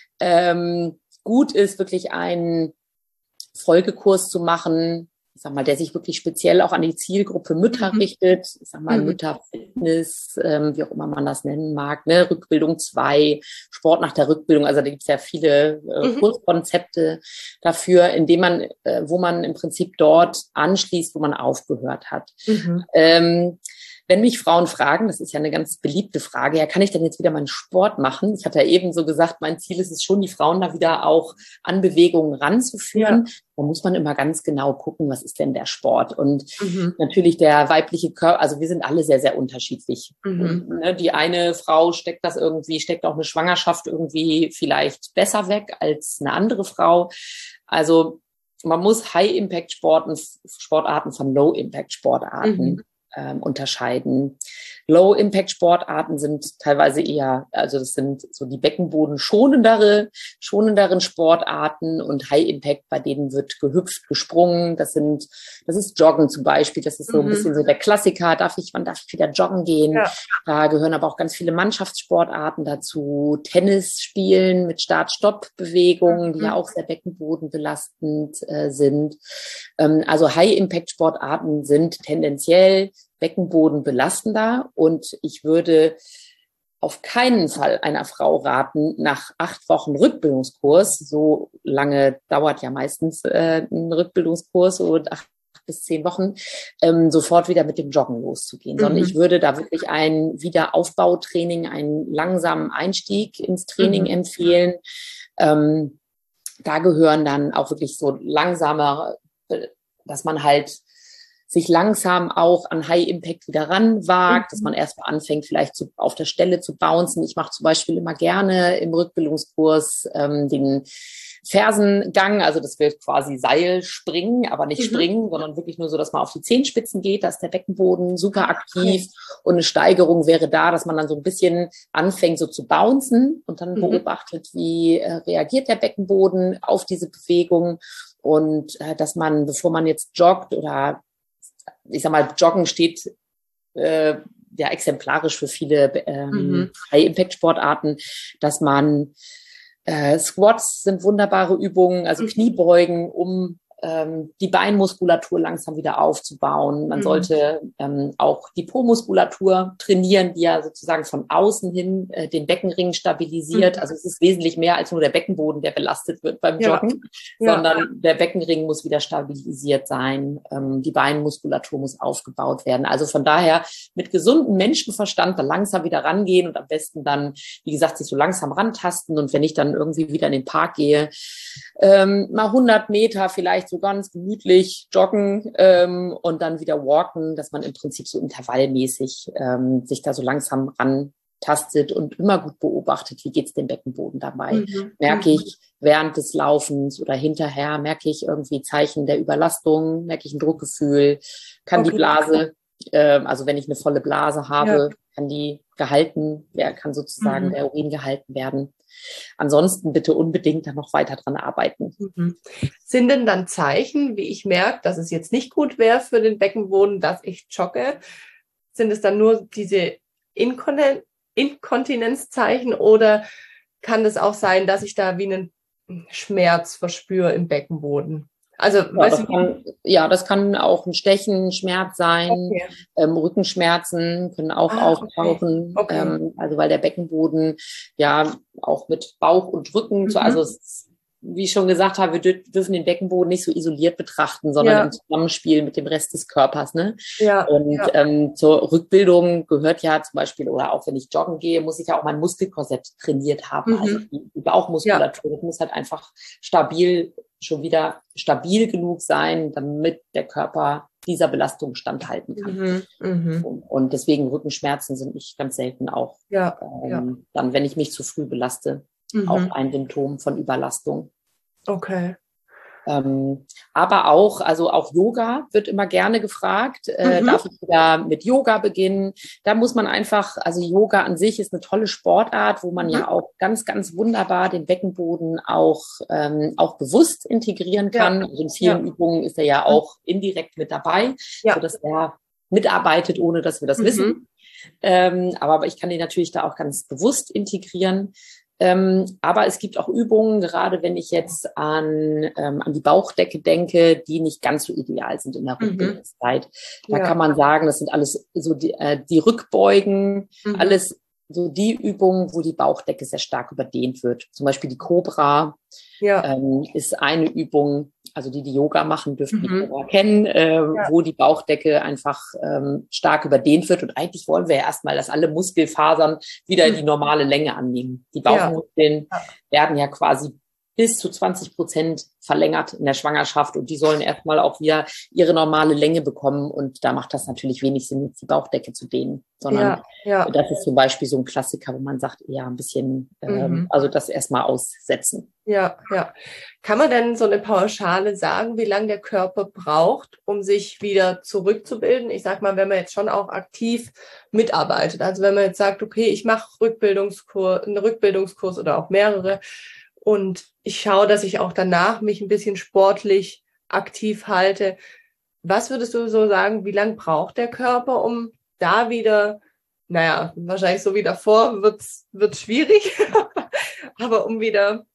Ähm, gut ist, wirklich einen Folgekurs zu machen, ich sag mal, der sich wirklich speziell auch an die Zielgruppe Mütter mhm. richtet, ich sag mal, mhm. Mütterfitness, ähm, wie auch immer man das nennen mag, ne, Rückbildung zwei, Sport nach der Rückbildung, also da gibt es ja viele äh, mhm. Kurskonzepte dafür, indem man, äh, wo man im Prinzip dort anschließt, wo man aufgehört hat. Mhm. Ähm, Wenn mich Frauen fragen, das ist ja eine ganz beliebte Frage, ja, kann ich denn jetzt wieder meinen Sport machen? Ich hatte ja eben so gesagt, mein Ziel ist es schon, die Frauen da wieder auch an Bewegungen ranzuführen. Ja. Da muss man immer ganz genau gucken, was ist denn der Sport? Und mhm. natürlich der weibliche Körper, also wir sind alle sehr, sehr unterschiedlich. Mhm. Und, ne, die eine Frau steckt das irgendwie, steckt auch eine Schwangerschaft irgendwie vielleicht besser weg als eine andere Frau. Also man muss High-Impact-Sporten, Sportarten von Low-Impact-Sportarten mhm. Ähm, unterscheiden. Low-Impact-Sportarten sind teilweise eher, also das sind so die beckenbodenschonendere, schonenderen Sportarten und High-Impact, bei denen wird gehüpft, gesprungen. Das sind, das ist Joggen zum Beispiel. Das ist so ein mhm. bisschen so der Klassiker. Darf ich, wann darf ich wieder joggen gehen? Ja. Da gehören aber auch ganz viele Mannschaftssportarten dazu. Tennis spielen mit Start-Stopp-Bewegungen, mhm. die ja auch sehr beckenbodenbelastend äh, sind. Ähm, also High-Impact-Sportarten sind tendenziell Beckenboden belastender und ich würde auf keinen Fall einer Frau raten, nach acht Wochen Rückbildungskurs, so lange dauert ja meistens äh, ein Rückbildungskurs, so acht bis zehn Wochen, ähm, sofort wieder mit dem Joggen loszugehen, mhm. sondern ich würde da wirklich ein Wiederaufbautraining, einen langsamen Einstieg ins Training mhm. empfehlen. Ähm, da gehören dann auch wirklich so langsame, dass man halt sich langsam auch an High Impact wieder ranwagt, mhm. dass man erstmal anfängt, vielleicht zu, auf der Stelle zu bouncen. Ich mache zum Beispiel immer gerne im Rückbildungskurs ähm, den Fersengang, also das wird quasi Seilspringen, aber nicht mhm. springen, sondern wirklich nur so, dass man auf die Zehenspitzen geht, da ist der Beckenboden super aktiv okay. und eine Steigerung wäre da, dass man dann so ein bisschen anfängt so zu bouncen und dann mhm. beobachtet, wie äh, reagiert der Beckenboden auf diese Bewegung und äh, dass man, bevor man jetzt joggt oder ich sag mal, Joggen steht äh, ja exemplarisch für viele ähm, mhm. High-Impact-Sportarten, dass man äh, Squats sind wunderbare Übungen, also mhm. Kniebeugen, um ähm, die Beinmuskulatur langsam wieder aufzubauen. Man mhm. sollte ähm, auch die Po-Muskulatur trainieren, die ja sozusagen von außen hin äh, den Beckenring stabilisiert. Mhm. Also es ist wesentlich mehr als nur der Beckenboden, der belastet wird beim Joggen, ja. sondern ja. der Beckenring muss wieder stabilisiert sein. Ähm, die Beinmuskulatur muss aufgebaut werden. Also von daher mit gesundem Menschenverstand da langsam wieder rangehen und am besten dann, wie gesagt, sich so langsam rantasten. Und wenn ich dann irgendwie wieder in den Park gehe, ähm, mal hundert Meter vielleicht so ganz gemütlich joggen ähm, und dann wieder walken, dass man im Prinzip so intervallmäßig ähm, sich da so langsam rantastet und immer gut beobachtet, wie geht's dem Beckenboden dabei. Mhm. Merke ich während des Laufens oder hinterher, merke ich irgendwie Zeichen der Überlastung, merke ich ein Druckgefühl, kann okay. die Blase, äh, also wenn ich eine volle Blase habe, ja. kann die gehalten, wer kann sozusagen mhm. der Urin gehalten werden. Ansonsten bitte unbedingt dann noch weiter dran arbeiten. Mhm. Sind denn dann Zeichen, wie ich merke, dass es jetzt nicht gut wäre für den Beckenboden, dass ich jogge? Sind es dann nur diese Inkontin- Inkontinenzzeichen oder kann es auch sein, dass ich da wie einen Schmerz verspüre im Beckenboden? Also, ja, das kann, ja, das kann auch ein Stechen, Schmerz sein, okay. ähm, Rückenschmerzen können auch ah, auftauchen, okay. Okay. Ähm, also weil der Beckenboden ja auch mit Bauch und Rücken, mhm. so, also es, wie ich schon gesagt habe, wir dürfen den Beckenboden nicht so isoliert betrachten, sondern ja. im Zusammenspiel mit dem Rest des Körpers. Ne? Ja. Und ja. Ähm, zur Rückbildung gehört ja zum Beispiel, oder auch wenn ich joggen gehe, muss ich ja auch mein Muskelkorsett trainiert haben. Mhm. Also die, die Bauchmuskulatur, ja. das muss halt einfach stabil, schon wieder stabil genug sein, damit der Körper dieser Belastung standhalten kann. Mhm. Mhm. Und, und deswegen Rückenschmerzen sind nicht ganz selten auch, ja. Ähm, ja. dann, wenn ich mich zu früh belaste. Mhm. Auch ein Symptom von Überlastung. Okay. Ähm, aber auch, also auch Yoga wird immer gerne gefragt. Äh, mhm. Darf ich wieder mit Yoga beginnen? Da muss man einfach, also Yoga an sich ist eine tolle Sportart, wo man mhm. ja auch ganz, ganz wunderbar den Beckenboden auch, ähm, auch bewusst integrieren kann. Ja. Also in vielen ja. Übungen ist er ja auch indirekt mit dabei, ja. sodass er mitarbeitet, ohne dass wir das mhm. wissen. Ähm, aber ich kann den natürlich da auch ganz bewusst integrieren. Ähm, aber es gibt auch Übungen, gerade wenn ich jetzt an, ähm, an die Bauchdecke denke, die nicht ganz so ideal sind in der Rückbildungszeit. Mhm. Da ja. kann man sagen, das sind alles so die, äh, die Rückbeugen, mhm. alles so die Übungen, wo die Bauchdecke sehr stark überdehnt wird. Zum Beispiel die Cobra ja. ähm, ist eine Übung, also die, die Yoga machen, dürfen mhm. die Cobra kennen, äh, ja. wo die Bauchdecke einfach ähm, stark überdehnt wird. Und eigentlich wollen wir ja erstmal, dass alle Muskelfasern wieder mhm. die normale Länge annehmen. Die Bauchmuskeln ja. werden ja quasi bis zu zwanzig Prozent verlängert in der Schwangerschaft und die sollen erstmal auch wieder ihre normale Länge bekommen und da macht das natürlich wenig Sinn, jetzt die Bauchdecke zu dehnen, sondern ja, ja. das ist zum Beispiel so ein Klassiker, wo man sagt, ja, ein bisschen, mhm. ähm, also das erstmal aussetzen. Ja, ja. Kann man denn so eine Pauschale sagen, wie lange der Körper braucht, um sich wieder zurückzubilden? Ich sag mal, wenn man jetzt schon auch aktiv mitarbeitet, also wenn man jetzt sagt, okay, ich mache Rückbildungskurs, einen Rückbildungskurs oder auch mehrere, und ich schaue, dass ich auch danach mich ein bisschen sportlich aktiv halte. Was würdest du so sagen, wie lange braucht der Körper, um da wieder, naja, wahrscheinlich so wie davor wird's, wird's schwierig, aber um wieder,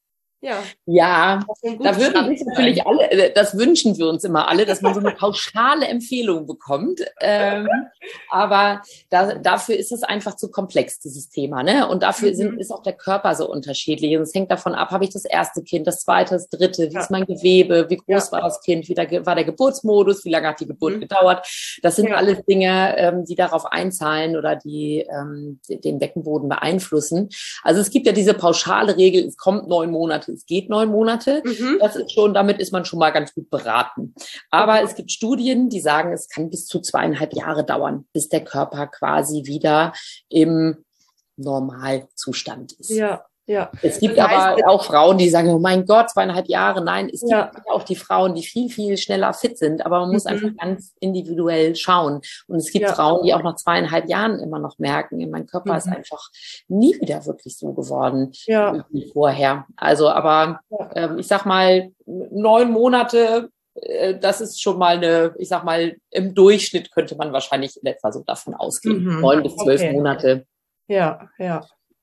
Ja. Ja, da würden sich natürlich alle, das wünschen wir uns immer alle, dass man so eine pauschale Empfehlung bekommt. Ähm, aber da, dafür ist es einfach zu komplex, dieses Thema, ne? Und dafür mhm. sind, ist auch der Körper so unterschiedlich. Und es hängt davon ab, habe ich das erste Kind, das zweite, das dritte, wie ja. ist mein Gewebe, wie groß ja. war das Kind, wie der, war der Geburtsmodus, wie lange hat die Geburt mhm. gedauert. Das sind ja. alles Dinge, ähm, die darauf einzahlen oder die ähm, den Beckenboden beeinflussen. Also es gibt ja diese pauschale Regel, es kommt neun Monate, es geht neun Monate. Mhm. Das ist schon, damit ist man schon mal ganz gut beraten. Aber mhm. es gibt Studien, die sagen, es kann bis zu zweieinhalb Jahre dauern, bis der Körper quasi wieder im Normalzustand ist. Ja, ja. Es gibt das heißt, aber auch Frauen, die sagen, oh mein Gott, zweieinhalb Jahre. Nein, es ja. gibt auch die Frauen, die viel, viel schneller fit sind. Aber man muss mhm. einfach ganz individuell schauen. Und es gibt ja. Frauen, die auch nach zweieinhalb Jahren immer noch merken, mein Körper mhm. ist einfach nie wieder wirklich so geworden ja. wie vorher. Also, aber ja. ähm, ich sag mal, neun Monate, äh, das ist schon mal eine, ich sag mal, im Durchschnitt könnte man wahrscheinlich in etwa so davon ausgehen. Mhm. Neun bis zwölf okay. Monate. Ja, ja.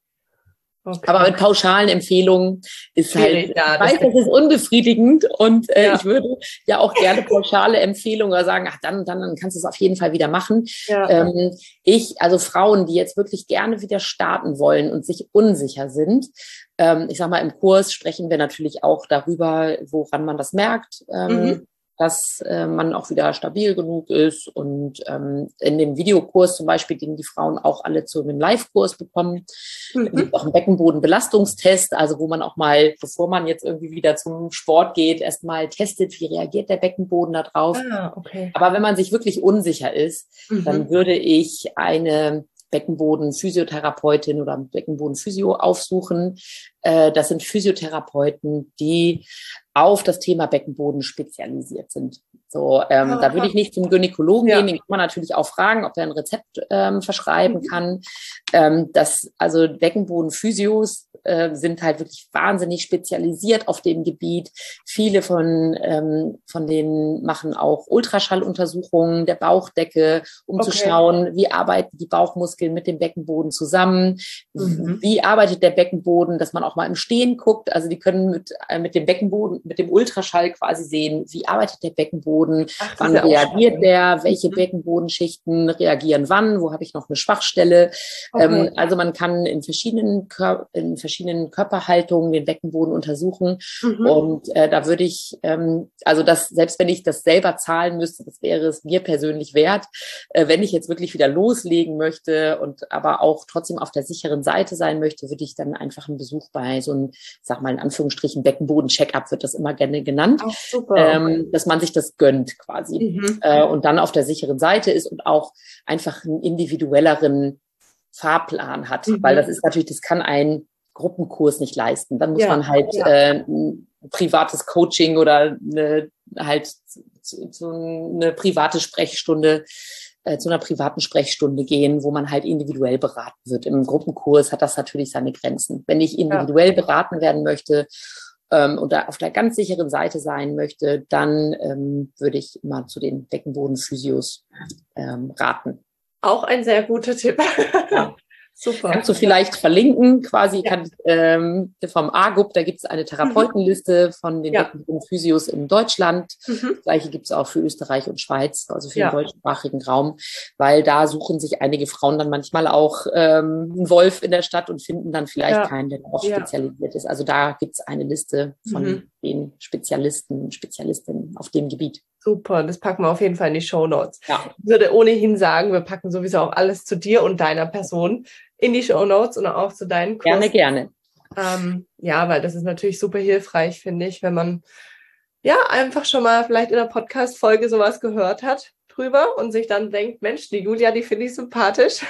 Okay. Aber mit pauschalen Empfehlungen ist halt, ich ja, weiß, das ist unbefriedigend und äh, ja. ich würde ja auch gerne pauschale Empfehlungen sagen, ach dann, dann, dann kannst du es auf jeden Fall wieder machen. Ja. Ähm, ich, also Frauen, die jetzt wirklich gerne wieder starten wollen und sich unsicher sind, ähm, ich sag mal, im Kurs sprechen wir natürlich auch darüber, woran man das merkt. Ähm, mhm. dass äh, man auch wieder stabil genug ist und ähm, in dem Videokurs zum Beispiel, den die Frauen auch alle zu einem Live-Kurs bekommen, mhm. gibt auch einen Beckenbodenbelastungstest, also wo man auch mal, bevor man jetzt irgendwie wieder zum Sport geht, erstmal testet, wie reagiert der Beckenboden da drauf. Ah, okay. Aber wenn man sich wirklich unsicher ist, mhm. dann würde ich eine Beckenboden-Physiotherapeutin oder Beckenboden-Physio aufsuchen. Äh, das sind Physiotherapeuten, die auf das Thema Beckenboden spezialisiert sind. So, ähm, da würde ich nicht zum Gynäkologen ja. gehen, den kann man natürlich auch fragen, ob er ein Rezept ähm, verschreiben mhm. kann. Ähm, das, also Beckenboden-Physios äh, sind halt wirklich wahnsinnig spezialisiert auf dem Gebiet. Viele von ähm, von denen machen auch Ultraschalluntersuchungen der Bauchdecke, um okay. zu schauen, wie arbeiten die Bauchmuskeln mit dem Beckenboden zusammen, mhm. wie arbeitet der Beckenboden, dass man auch mal im Stehen guckt. Also die können mit äh, mit dem Beckenboden, mit dem Ultraschall quasi sehen, wie arbeitet der Beckenboden, Ach, wann reagiert der, welche mhm. Beckenbodenschichten reagieren wann, wo habe ich noch eine Schwachstelle. Okay. Ähm, also man kann in verschiedenen, Kör- in verschiedenen Körperhaltungen den Beckenboden untersuchen mhm. und äh, da würde ich, ähm, also das, selbst wenn ich das selber zahlen müsste, das wäre es mir persönlich wert, äh, wenn ich jetzt wirklich wieder loslegen möchte und aber auch trotzdem auf der sicheren Seite sein möchte, würde ich dann einfach einen Besuch bei so einem, ich sag mal in Anführungsstrichen, Beckenboden-Check-up wird das immer gerne genannt, Ach, super. Ähm, dass man sich das gönnt quasi mhm. äh, und dann auf der sicheren Seite ist und auch einfach einen individuelleren Fahrplan hat, mhm. weil das ist natürlich, das kann ein Gruppenkurs nicht leisten. Dann muss ja, man halt ja. äh, ein privates Coaching oder eine, halt zu, zu eine private Sprechstunde äh, zu einer privaten Sprechstunde gehen, wo man halt individuell beraten wird. Im Gruppenkurs hat das natürlich seine Grenzen. Wenn ich individuell ja. beraten werden möchte ähm, und da auf der ganz sicheren Seite sein möchte, dann ähm, würde ich immer zu den Beckenboden-Physios ähm, raten. Auch ein sehr guter Tipp. Ja. Super. Kannst du vielleicht verlinken, quasi ja. kann, ähm, vom A G U P, da gibt es eine Therapeutenliste mhm. von den ja. Beckenboden-Physios in Deutschland. Mhm. Das gleiche gibt es auch für Österreich und Schweiz, also für ja. den deutschsprachigen Raum, weil da suchen sich einige Frauen dann manchmal auch ähm, einen Wolf in der Stadt und finden dann vielleicht ja. keinen, der darauf ja. spezialisiert ist. Also da gibt es eine Liste von mhm. den Spezialisten, Spezialistinnen auf dem Gebiet. Super, das packen wir auf jeden Fall in die Shownotes. Ja. Ich würde ohnehin sagen, wir packen sowieso auch alles zu dir und deiner Person in die Shownotes und auch zu deinen Kursen. Gerne, gerne. Ähm, ja, weil das ist natürlich super hilfreich, finde ich, wenn man ja einfach schon mal vielleicht in einer Podcast-Folge sowas gehört hat drüber und sich dann denkt, Mensch, die Julia, die finde ich sympathisch.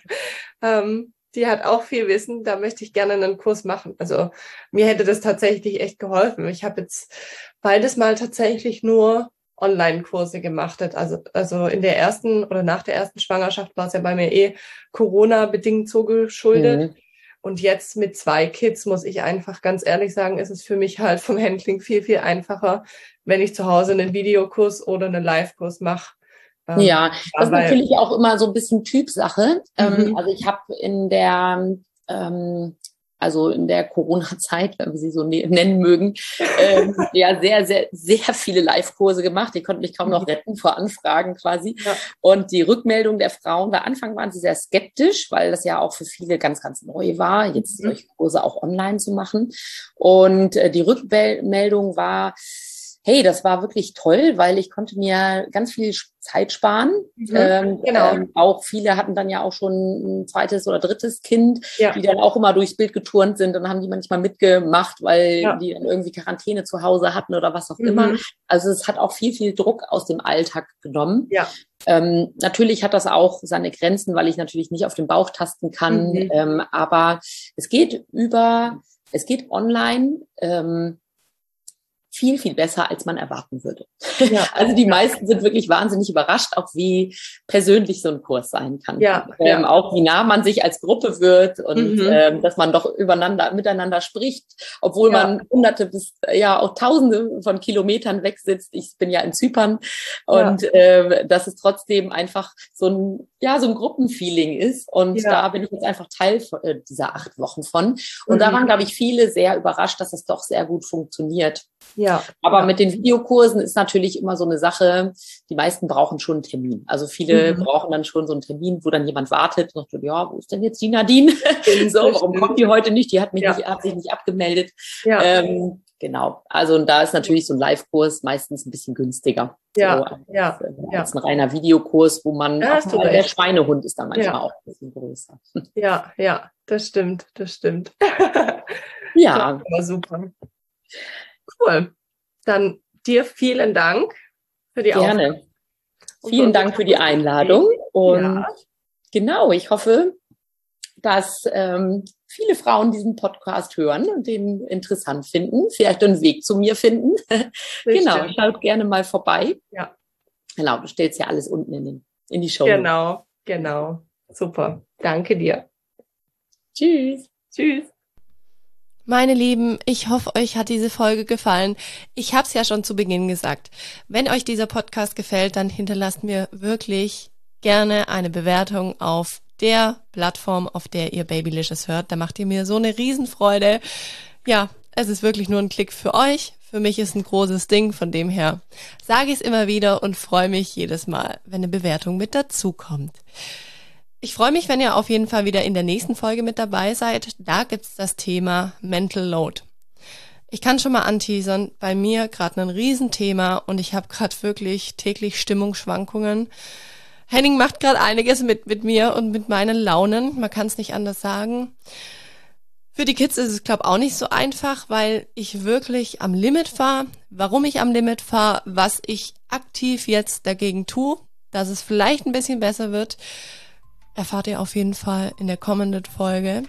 ähm, die hat auch viel Wissen, da möchte ich gerne einen Kurs machen. Also mir hätte das tatsächlich echt geholfen. Ich habe jetzt beides mal tatsächlich nur Online-Kurse gemacht hat. Also, also in der ersten oder nach der ersten Schwangerschaft war es ja bei mir eh Corona-bedingt so geschuldet. Mhm. Und jetzt mit zwei Kids muss ich einfach ganz ehrlich sagen, ist es für mich halt vom Handling viel, viel einfacher, wenn ich zu Hause einen Videokurs oder einen Live-Kurs mache. Ähm, ja, das ist natürlich auch immer so ein bisschen Typsache. Mhm. Ähm, also ich habe in der ähm, also in der Corona-Zeit, wenn wir sie so ne- nennen mögen, ähm, ja sehr, sehr, sehr viele Live-Kurse gemacht. Die konnten mich kaum noch retten vor Anfragen quasi. Ja. Und die Rückmeldung der Frauen, bei Anfang waren sie sehr skeptisch, weil das ja auch für viele ganz, ganz neu war, jetzt mhm. solche Kurse auch online zu machen. Und äh, die Rückmeldung war, hey, das war wirklich toll, weil ich konnte mir ganz viel Zeit sparen. Mhm, ähm, genau. Ähm, auch viele hatten dann ja auch schon ein zweites oder drittes Kind, ja. die dann auch immer durchs Bild geturnt sind und haben die manchmal mitgemacht, weil ja. die dann irgendwie Quarantäne zu Hause hatten oder was auch mhm. immer. Also es hat auch viel, viel Druck aus dem Alltag genommen. Ja. Ähm, natürlich hat das auch seine Grenzen, weil ich natürlich nicht auf den Bauch tasten kann. Mhm. Ähm, aber es geht über, es geht online, ähm, viel, viel besser, als man erwarten würde. Ja. Also die meisten sind wirklich wahnsinnig überrascht, auch wie persönlich so ein Kurs sein kann. Ja. Ähm, ja. Auch wie nah man sich als Gruppe wird und mhm. ähm, dass man doch übereinander, miteinander spricht, obwohl ja. man hunderte bis ja auch tausende von Kilometern weg sitzt. Ich bin ja in Zypern und ja. äh, dass es trotzdem einfach so ein, ja, so ein Gruppenfeeling ist. Und ja. da bin ich jetzt einfach Teil von, äh, dieser acht Wochen von. Und mhm. da waren, glaube ich, viele sehr überrascht, dass es doch sehr gut funktioniert. Ja. Aber ja. mit den Videokursen ist natürlich immer so eine Sache, die meisten brauchen schon einen Termin. Also viele mhm. brauchen dann schon so einen Termin, wo dann jemand wartet und sagt, ja, wo ist denn jetzt die Nadine? so, warum kommt die heute nicht? Die hat mich ja. nicht, hat sich nicht abgemeldet. Ja. Ähm, genau. Also und da ist natürlich so ein Live-Kurs meistens ein bisschen günstiger. Ja. So, als, ja. Äh, als ein reiner Videokurs, wo man, ja, auch mal, der Schweinehund ist dann manchmal ja. auch ein bisschen größer. Ja, ja, das stimmt, das stimmt. ja. Das war super. Cool. Dann dir vielen Dank für die Aufnahme. Gerne. Vielen Dank für die Einladung. Und ja. genau, ich hoffe, dass ähm, viele Frauen diesen Podcast hören und den interessant finden, vielleicht einen Weg zu mir finden. genau, schaut gerne mal vorbei. Ja. Genau, du stellst ja alles unten in, den, in die Show. Genau, genau. Super. Danke dir. Tschüss. Tschüss. Meine Lieben, ich hoffe, euch hat diese Folge gefallen. Ich habe es ja schon zu Beginn gesagt. Wenn euch dieser Podcast gefällt, dann hinterlasst mir wirklich gerne eine Bewertung auf der Plattform, auf der ihr Babylicious hört. Da macht ihr mir so eine Riesenfreude. Ja, es ist wirklich nur ein Klick für euch. Für mich ist ein großes Ding. Von dem her sage ich es immer wieder und freue mich jedes Mal, wenn eine Bewertung mit dazukommt. Ich freue mich, wenn ihr auf jeden Fall wieder in der nächsten Folge mit dabei seid. Da gibt's das Thema Mental Load. Ich kann schon mal anteasern, bei mir gerade ein Riesenthema und ich habe gerade wirklich täglich Stimmungsschwankungen. Henning macht gerade einiges mit mit mir und mit meinen Launen. Man kann es nicht anders sagen. Für die Kids ist es, glaube ich, auch nicht so einfach, weil ich wirklich am Limit fahre. Warum ich am Limit fahre, was ich aktiv jetzt dagegen tue, dass es vielleicht ein bisschen besser wird, erfahrt ihr auf jeden Fall in der kommenden Folge.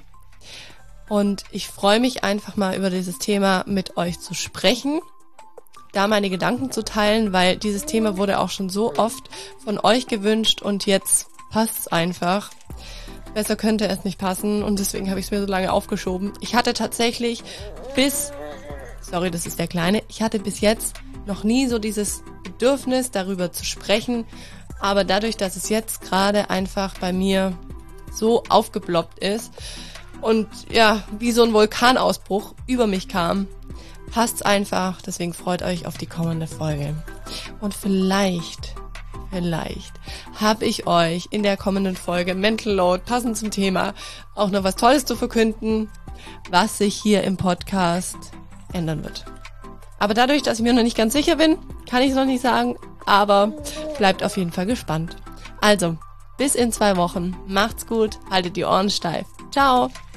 Und ich freue mich einfach mal über dieses Thema mit euch zu sprechen, da meine Gedanken zu teilen, weil dieses Thema wurde auch schon so oft von euch gewünscht und jetzt passt es einfach. Besser könnte es nicht passen und deswegen habe ich es mir so lange aufgeschoben. Ich hatte tatsächlich bis, sorry, das ist der Kleine, ich hatte bis jetzt noch nie so dieses Bedürfnis, darüber zu sprechen. Aber dadurch, dass es jetzt gerade einfach bei mir so aufgeploppt ist und ja, wie so ein Vulkanausbruch über mich kam, passt's einfach. Deswegen freut euch auf die kommende Folge. Und vielleicht, vielleicht habe ich euch in der kommenden Folge Mental Load, passend zum Thema, auch noch was Tolles zu verkünden, was sich hier im Podcast ändern wird. Aber dadurch, dass ich mir noch nicht ganz sicher bin, kann ich es noch nicht sagen. Aber bleibt auf jeden Fall gespannt. Also, bis in zwei Wochen. Macht's gut, haltet die Ohren steif. Ciao!